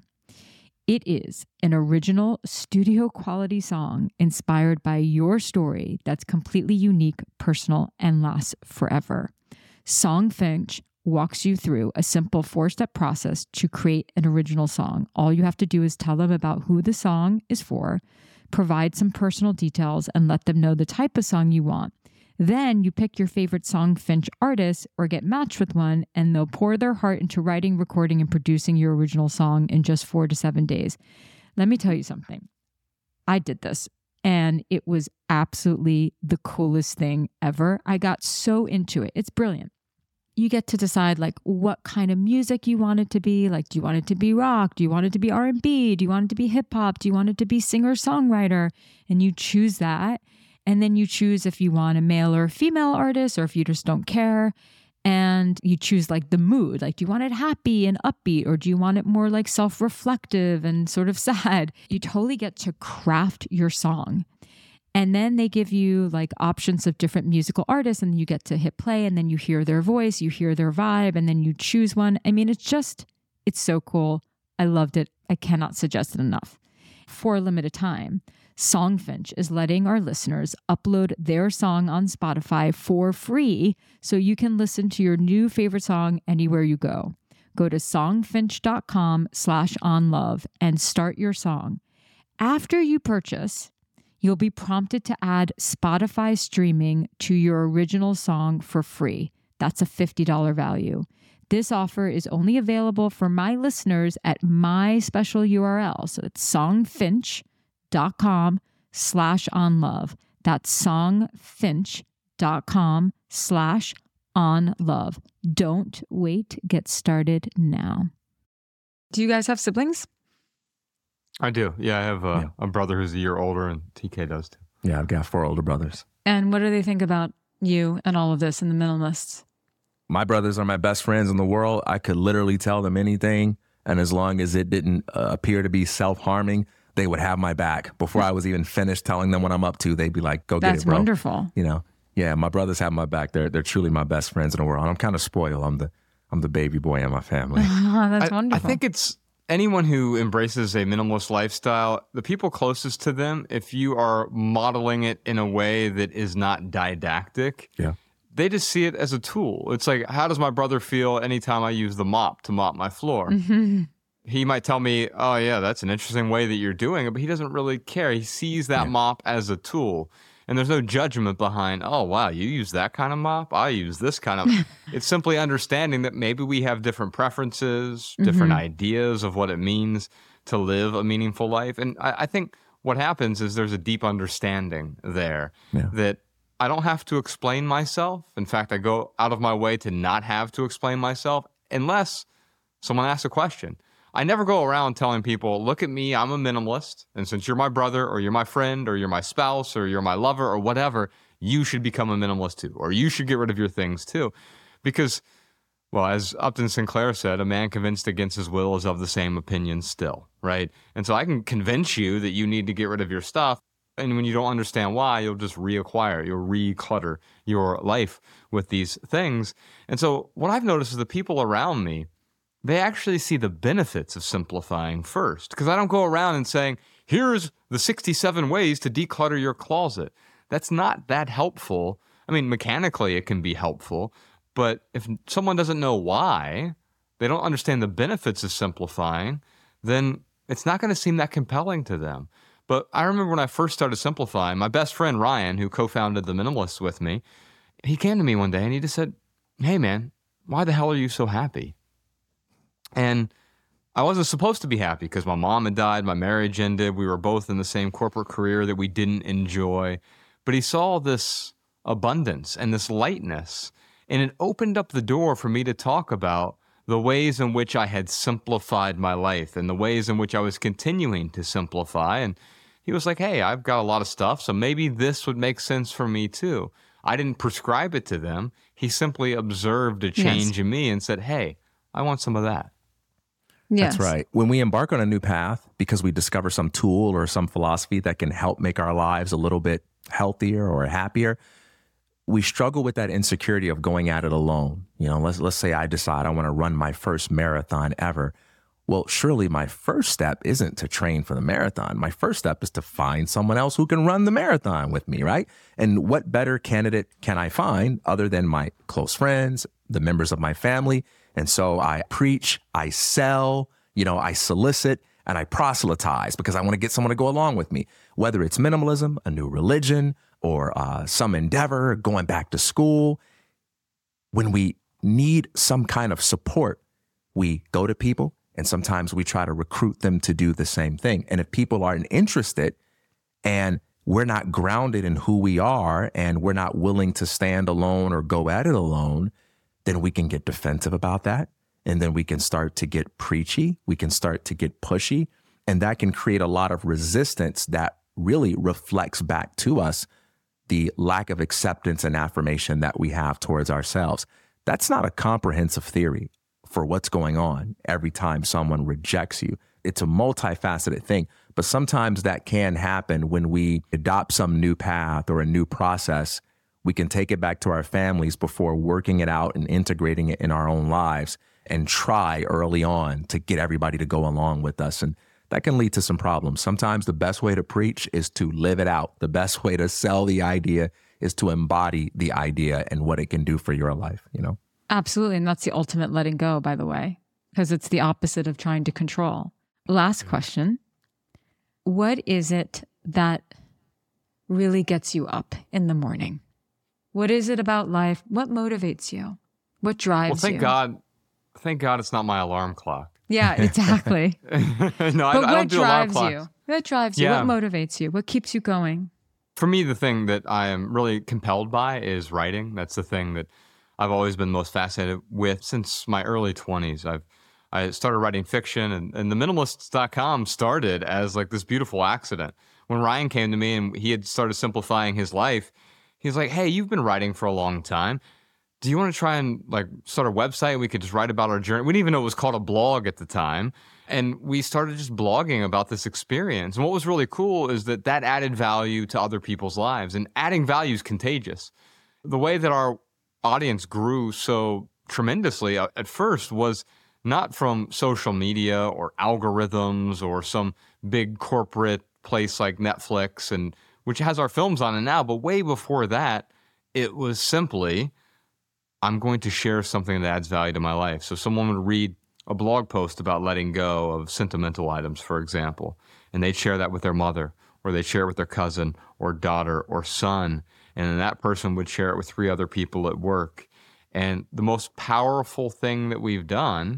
It is an original studio quality song inspired by your story that's completely unique, personal, and lasts forever. Songfinch walks you through a simple 4-step process to create an original song. All you have to do is tell them about who the song is for, provide some personal details, and let them know the type of song you want. Then you pick your favorite Songfinch artist or get matched with one, and they'll pour their heart into writing, recording, and producing your original song in just 4 to 7 days. Let me tell you something. I did this, and it was absolutely the coolest thing ever. I got so into it. It's brilliant. You get to decide like what kind of music you want it to be. Like, do you want it to be rock? Do you want it to be R&B? Do you want it to be hip hop? Do you want it to be singer-songwriter? And you choose that. And then you choose if you want a male or a female artist, or if you just don't care. And you choose like the mood. Like, do you want it happy and upbeat, or do you want it more like self-reflective and sort of sad? You totally get to craft your song. And then they give you like options of different musical artists, and you get to hit play, and then you hear their voice, you hear their vibe, and then you choose one. I mean, it's so cool. I loved it. I cannot suggest it enough. For a limited time, Songfinch is letting our listeners upload their song on Spotify for free, so you can listen to your new favorite song anywhere you go. Go to songfinch.com/onlove and start your song. After you purchase, you'll be prompted to add Spotify streaming to your original song for free. That's a $50 value. This offer is only available for my listeners at my special URL. So it's songfinch.com/onlove. That's songfinch.com/onlove. Don't wait. Get started now. Do you guys have siblings? I do. Yeah, I have a brother who's a year older, and TK does too. Yeah, I've got 4 older brothers. And what do they think about you and all of this and the Minimalists? My brothers are my best friends in the world. I could literally tell them anything, and as long as it didn't appear to be self-harming, they would have my back. Before I was even finished telling them what I'm up to, they'd be like, go get it, bro. That's wonderful. You know, yeah, my brothers have my back. They're truly my best friends in the world. I'm kind of spoiled. I'm the baby boy in my family. That's wonderful. I think it's anyone who embraces a minimalist lifestyle, the people closest to them, if you are modeling it in a way that is not didactic, they just see it as a tool. It's like, how does my brother feel anytime I use the mop to mop my floor? Mm-hmm. He might tell me, oh yeah, that's an interesting way that you're doing it, but he doesn't really care. He sees that mop as a tool. And there's no judgment behind, oh, wow, you use that kind of mop? I use this kind of. It's simply understanding that maybe we have different preferences, different ideas of what it means to live a meaningful life. And I think what happens is there's a deep understanding there that I don't have to explain myself. In fact, I go out of my way to not have to explain myself unless someone asks a question. I never go around telling people, look at me, I'm a minimalist. And since you're my brother or you're my friend or you're my spouse or you're my lover or whatever, you should become a minimalist too, or you should get rid of your things too. Because, well, as Upton Sinclair said, a man convinced against his will is of the same opinion still, right? And so I can convince you that you need to get rid of your stuff. And when you don't understand why, you'll just reacquire, you'll reclutter your life with these things. And so what I've noticed is the people around me, they actually see the benefits of simplifying first. Because I don't go around and saying, here's the 67 ways to declutter your closet. That's not that helpful. I mean, mechanically it can be helpful, but if someone doesn't know why, they don't understand the benefits of simplifying, then it's not going to seem that compelling to them. But I remember when I first started simplifying, my best friend Ryan, who co-founded The Minimalists with me, he came to me one day and he just said, "Hey man, why the hell are you so happy?" And I wasn't supposed to be happy because my mom had died, my marriage ended, we were both in the same corporate career that we didn't enjoy. But he saw this abundance and this lightness, and it opened up the door for me to talk about the ways in which I had simplified my life and the ways in which I was continuing to simplify. And he was like, "Hey, I've got a lot of stuff, so maybe this would make sense for me too." I didn't prescribe it to them. He simply observed a change in me and said, "Hey, I want some of that." Yes. That's right. When we embark on a new path because we discover some tool or some philosophy that can help make our lives a little bit healthier or happier, we struggle with that insecurity of going at it alone. You know, let's say I decide I want to run my first marathon ever. Well, surely my first step isn't to train for the marathon. My first step is to find someone else who can run the marathon with me, right? And what better candidate can I find other than my close friends, the members of my family? And so I preach, I sell, I solicit, and I proselytize because I want to get someone to go along with me, whether it's minimalism, a new religion, or some endeavor, going back to school. When we need some kind of support, we go to people, and sometimes we try to recruit them to do the same thing. And if people aren't interested and we're not grounded in who we are and we're not willing to stand alone or go at it alone, then we can get defensive about that. And then we can start to get preachy. We can start to get pushy. And that can create a lot of resistance that really reflects back to us the lack of acceptance and affirmation that we have towards ourselves. That's not a comprehensive theory for what's going on every time someone rejects you. It's a multifaceted thing, but sometimes that can happen when we adopt some new path or a new process. We can take it back to our families before working it out and integrating it in our own lives and try early on to get everybody to go along with us. And that can lead to some problems. Sometimes the best way to preach is to live it out. The best way to sell the idea is to embody the idea and what it can do for your life, Absolutely. And that's the ultimate letting go, by the way, because it's the opposite of trying to control. Last question. What is it that really gets you up in the morning? What is it about life? What motivates you? What drives you? Thank God it's not my alarm clock. Yeah, exactly. No, I don't do alarm clocks. What drives you? What motivates you? What keeps you going? For me, the thing that I am really compelled by is writing. That's the thing that I've always been most fascinated with since my early 20s. I started writing fiction, and the Minimalists.com started as like this beautiful accident. When Ryan came to me and he had started simplifying his life, he's like, "Hey, you've been writing for a long time. Do you want to try and like start a website? We could just write about our journey." We didn't even know it was called a blog at the time. And we started just blogging about this experience. And what was really cool is that added value to other people's lives. And adding value is contagious. The way that our audience grew so tremendously at first was not from social media or algorithms or some big corporate place like Netflix, and which has our films on it now. But way before that, it was simply, I'm going to share something that adds value to my life. So someone would read a blog post about letting go of sentimental items, for example, and they'd share that with their mother, or they'd share it with their cousin or daughter or son, and then that person would share it with 3 other people at work. And the most powerful thing that we've done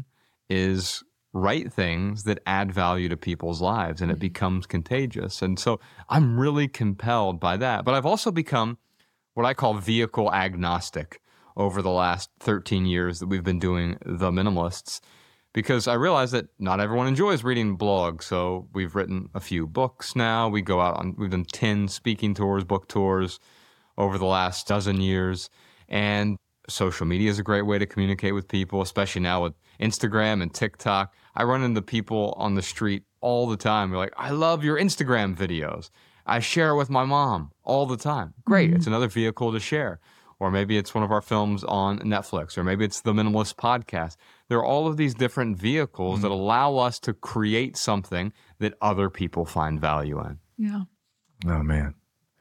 is write things that add value to people's lives, and it becomes contagious. And so I'm really compelled by that. But I've also become what I call vehicle agnostic over the last 13 years that we've been doing The Minimalists, because I realize that not everyone enjoys reading blogs. So we've written a few books now. We've done 10 speaking tours, book tours over the last dozen years. And social media is a great way to communicate with people, especially now with Instagram and TikTok. I run into people on the street all the time. They're like, "I love your Instagram videos. I share it with my mom all the time." Great. It's another vehicle to share. Or maybe it's one of our films on Netflix, or maybe it's the Minimalist podcast. There are all of these different vehicles that allow us to create something that other people find value in. Yeah. Oh, man.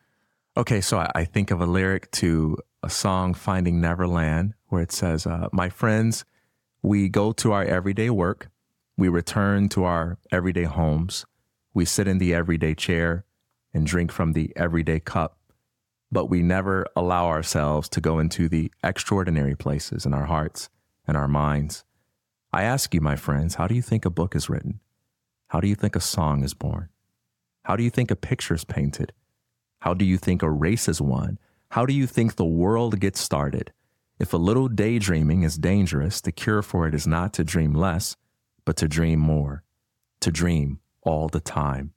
Okay, so I think of a lyric to a song, Finding Neverland, where it says, "My friends, we go to our everyday work. We return to our everyday homes. We sit in the everyday chair and drink from the everyday cup. but we never allow ourselves to go into the extraordinary places in our hearts and our minds. I ask you, my friends, how do you think a book is written? How do you think a song is born? How do you think a picture is painted? How do you think a race is won? How do you think the world gets started? If a little daydreaming is dangerous, the cure for it is not to dream less, but to dream more, to dream all the time.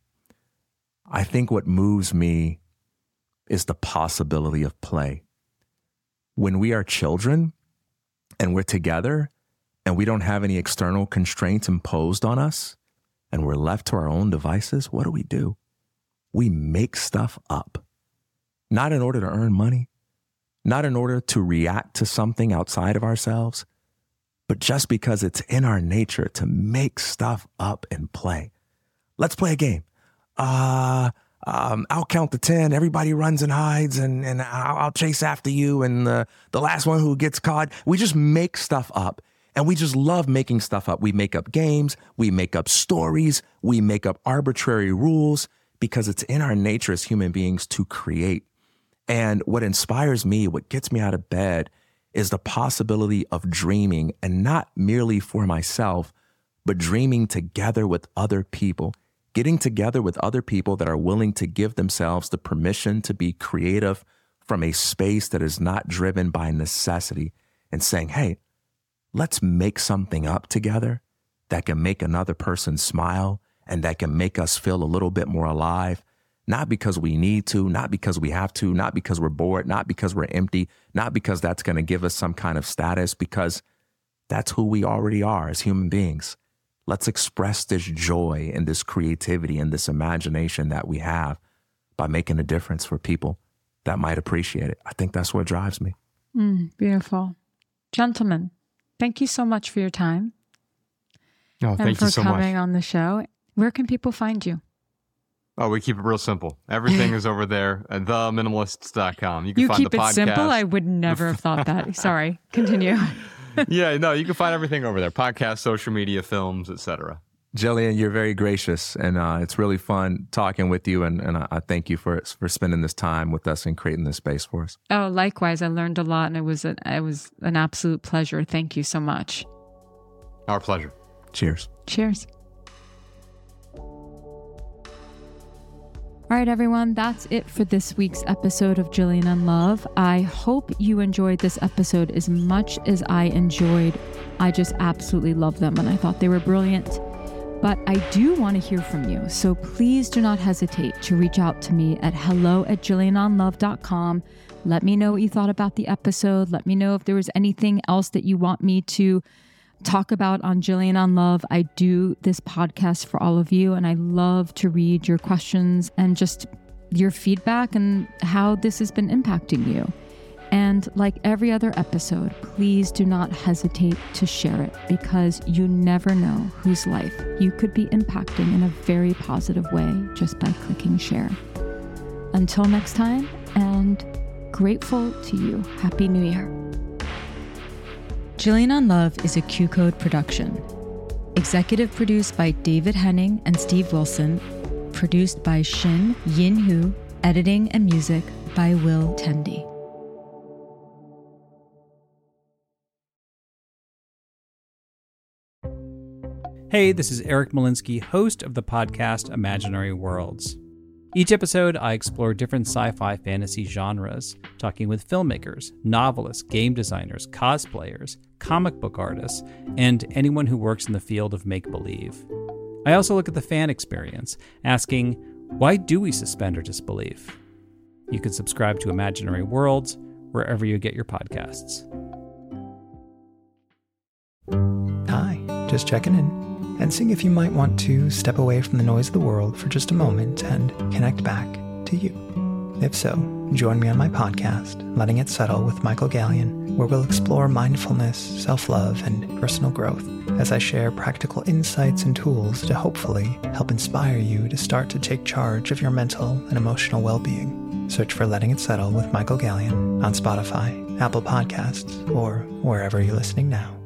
I think what moves me is the possibility of play. When we are children and we're together and we don't have any external constraints imposed on us and we're left to our own devices, what do? We make stuff up. Not in order to earn money, not in order to react to something outside of ourselves, but just because it's in our nature to make stuff up and play. Let's play a game. I'll count to 10. Everybody runs and hides, and I'll chase after you. And the last one who gets caught, we just make stuff up. And we just love making stuff up. We make up games. We make up stories. We make up arbitrary rules because it's in our nature as human beings to create. And what inspires me, what gets me out of bed, is the possibility of dreaming, and not merely for myself, but dreaming together with other people, getting together with other people that are willing to give themselves the permission to be creative from a space that is not driven by necessity, and saying, hey, let's make something up together that can make another person smile and that can make us feel a little bit more alive. Not because we need to, not because we have to, not because we're bored, not because we're empty, not because that's going to give us some kind of status, because that's who we already are as human beings. Let's express this joy and this creativity and this imagination that we have by making a difference for people that might appreciate it. I think that's what drives me. Beautiful. Gentlemen, thank you so much for your time. Oh, thank you so much. And for coming on the show. Where can people find you? Oh, we keep it real simple. Everything is over there at theminimalists.com. You can find keep the podcast. It simple? I would never have thought that. Sorry. Continue. Yeah, no, you can find everything over there. Podcasts, social media, films, etc. Jillian, you're very gracious, and it's really fun talking with you, and I thank you for spending this time with us and creating this space for us. Oh, likewise. I learned a lot, and it was an absolute pleasure. Thank you so much. Our pleasure. Cheers. Cheers. All right, everyone, that's it for this week's episode of Jillian and Love. I hope you enjoyed this episode as much as I enjoyed. I just absolutely love them, and I thought they were brilliant. But I do want to hear from you, so please do not hesitate to reach out to me at hello@jillianonlove.com. Let me know what you thought about the episode. Let me know if there was anything else that you want me to talk about on Jillian on Love. I do this podcast for all of you, and I love to read your questions and just your feedback and how this has been impacting you. And like every other episode, please do not hesitate to share it, because you never know whose life you could be impacting in a very positive way just by clicking share. Until next time, and grateful to you. Happy New Year. Jillian on Love is a Q Code production. Executive produced by David Henning and Steve Wilson. Produced by Shin Yin Hu. Editing and music by Will Tendy. Hey, this is Eric Molinsky, host of the podcast Imaginary Worlds. Each episode, I explore different sci-fi fantasy genres, talking with filmmakers, novelists, game designers, cosplayers, comic book artists, and anyone who works in the field of make-believe. I also look at the fan experience, asking, why do we suspend our disbelief? You can subscribe to Imaginary Worlds wherever you get your podcasts. Hi, just checking in and seeing if you might want to step away from the noise of the world for just a moment and connect back to you. If so, join me on my podcast, Letting It Settle with Michael Gallion, where we'll explore mindfulness, self-love, and personal growth as I share practical insights and tools to hopefully help inspire you to start to take charge of your mental and emotional well-being. Search for Letting It Settle with Michael Gallion on Spotify, Apple Podcasts, or wherever you're listening now.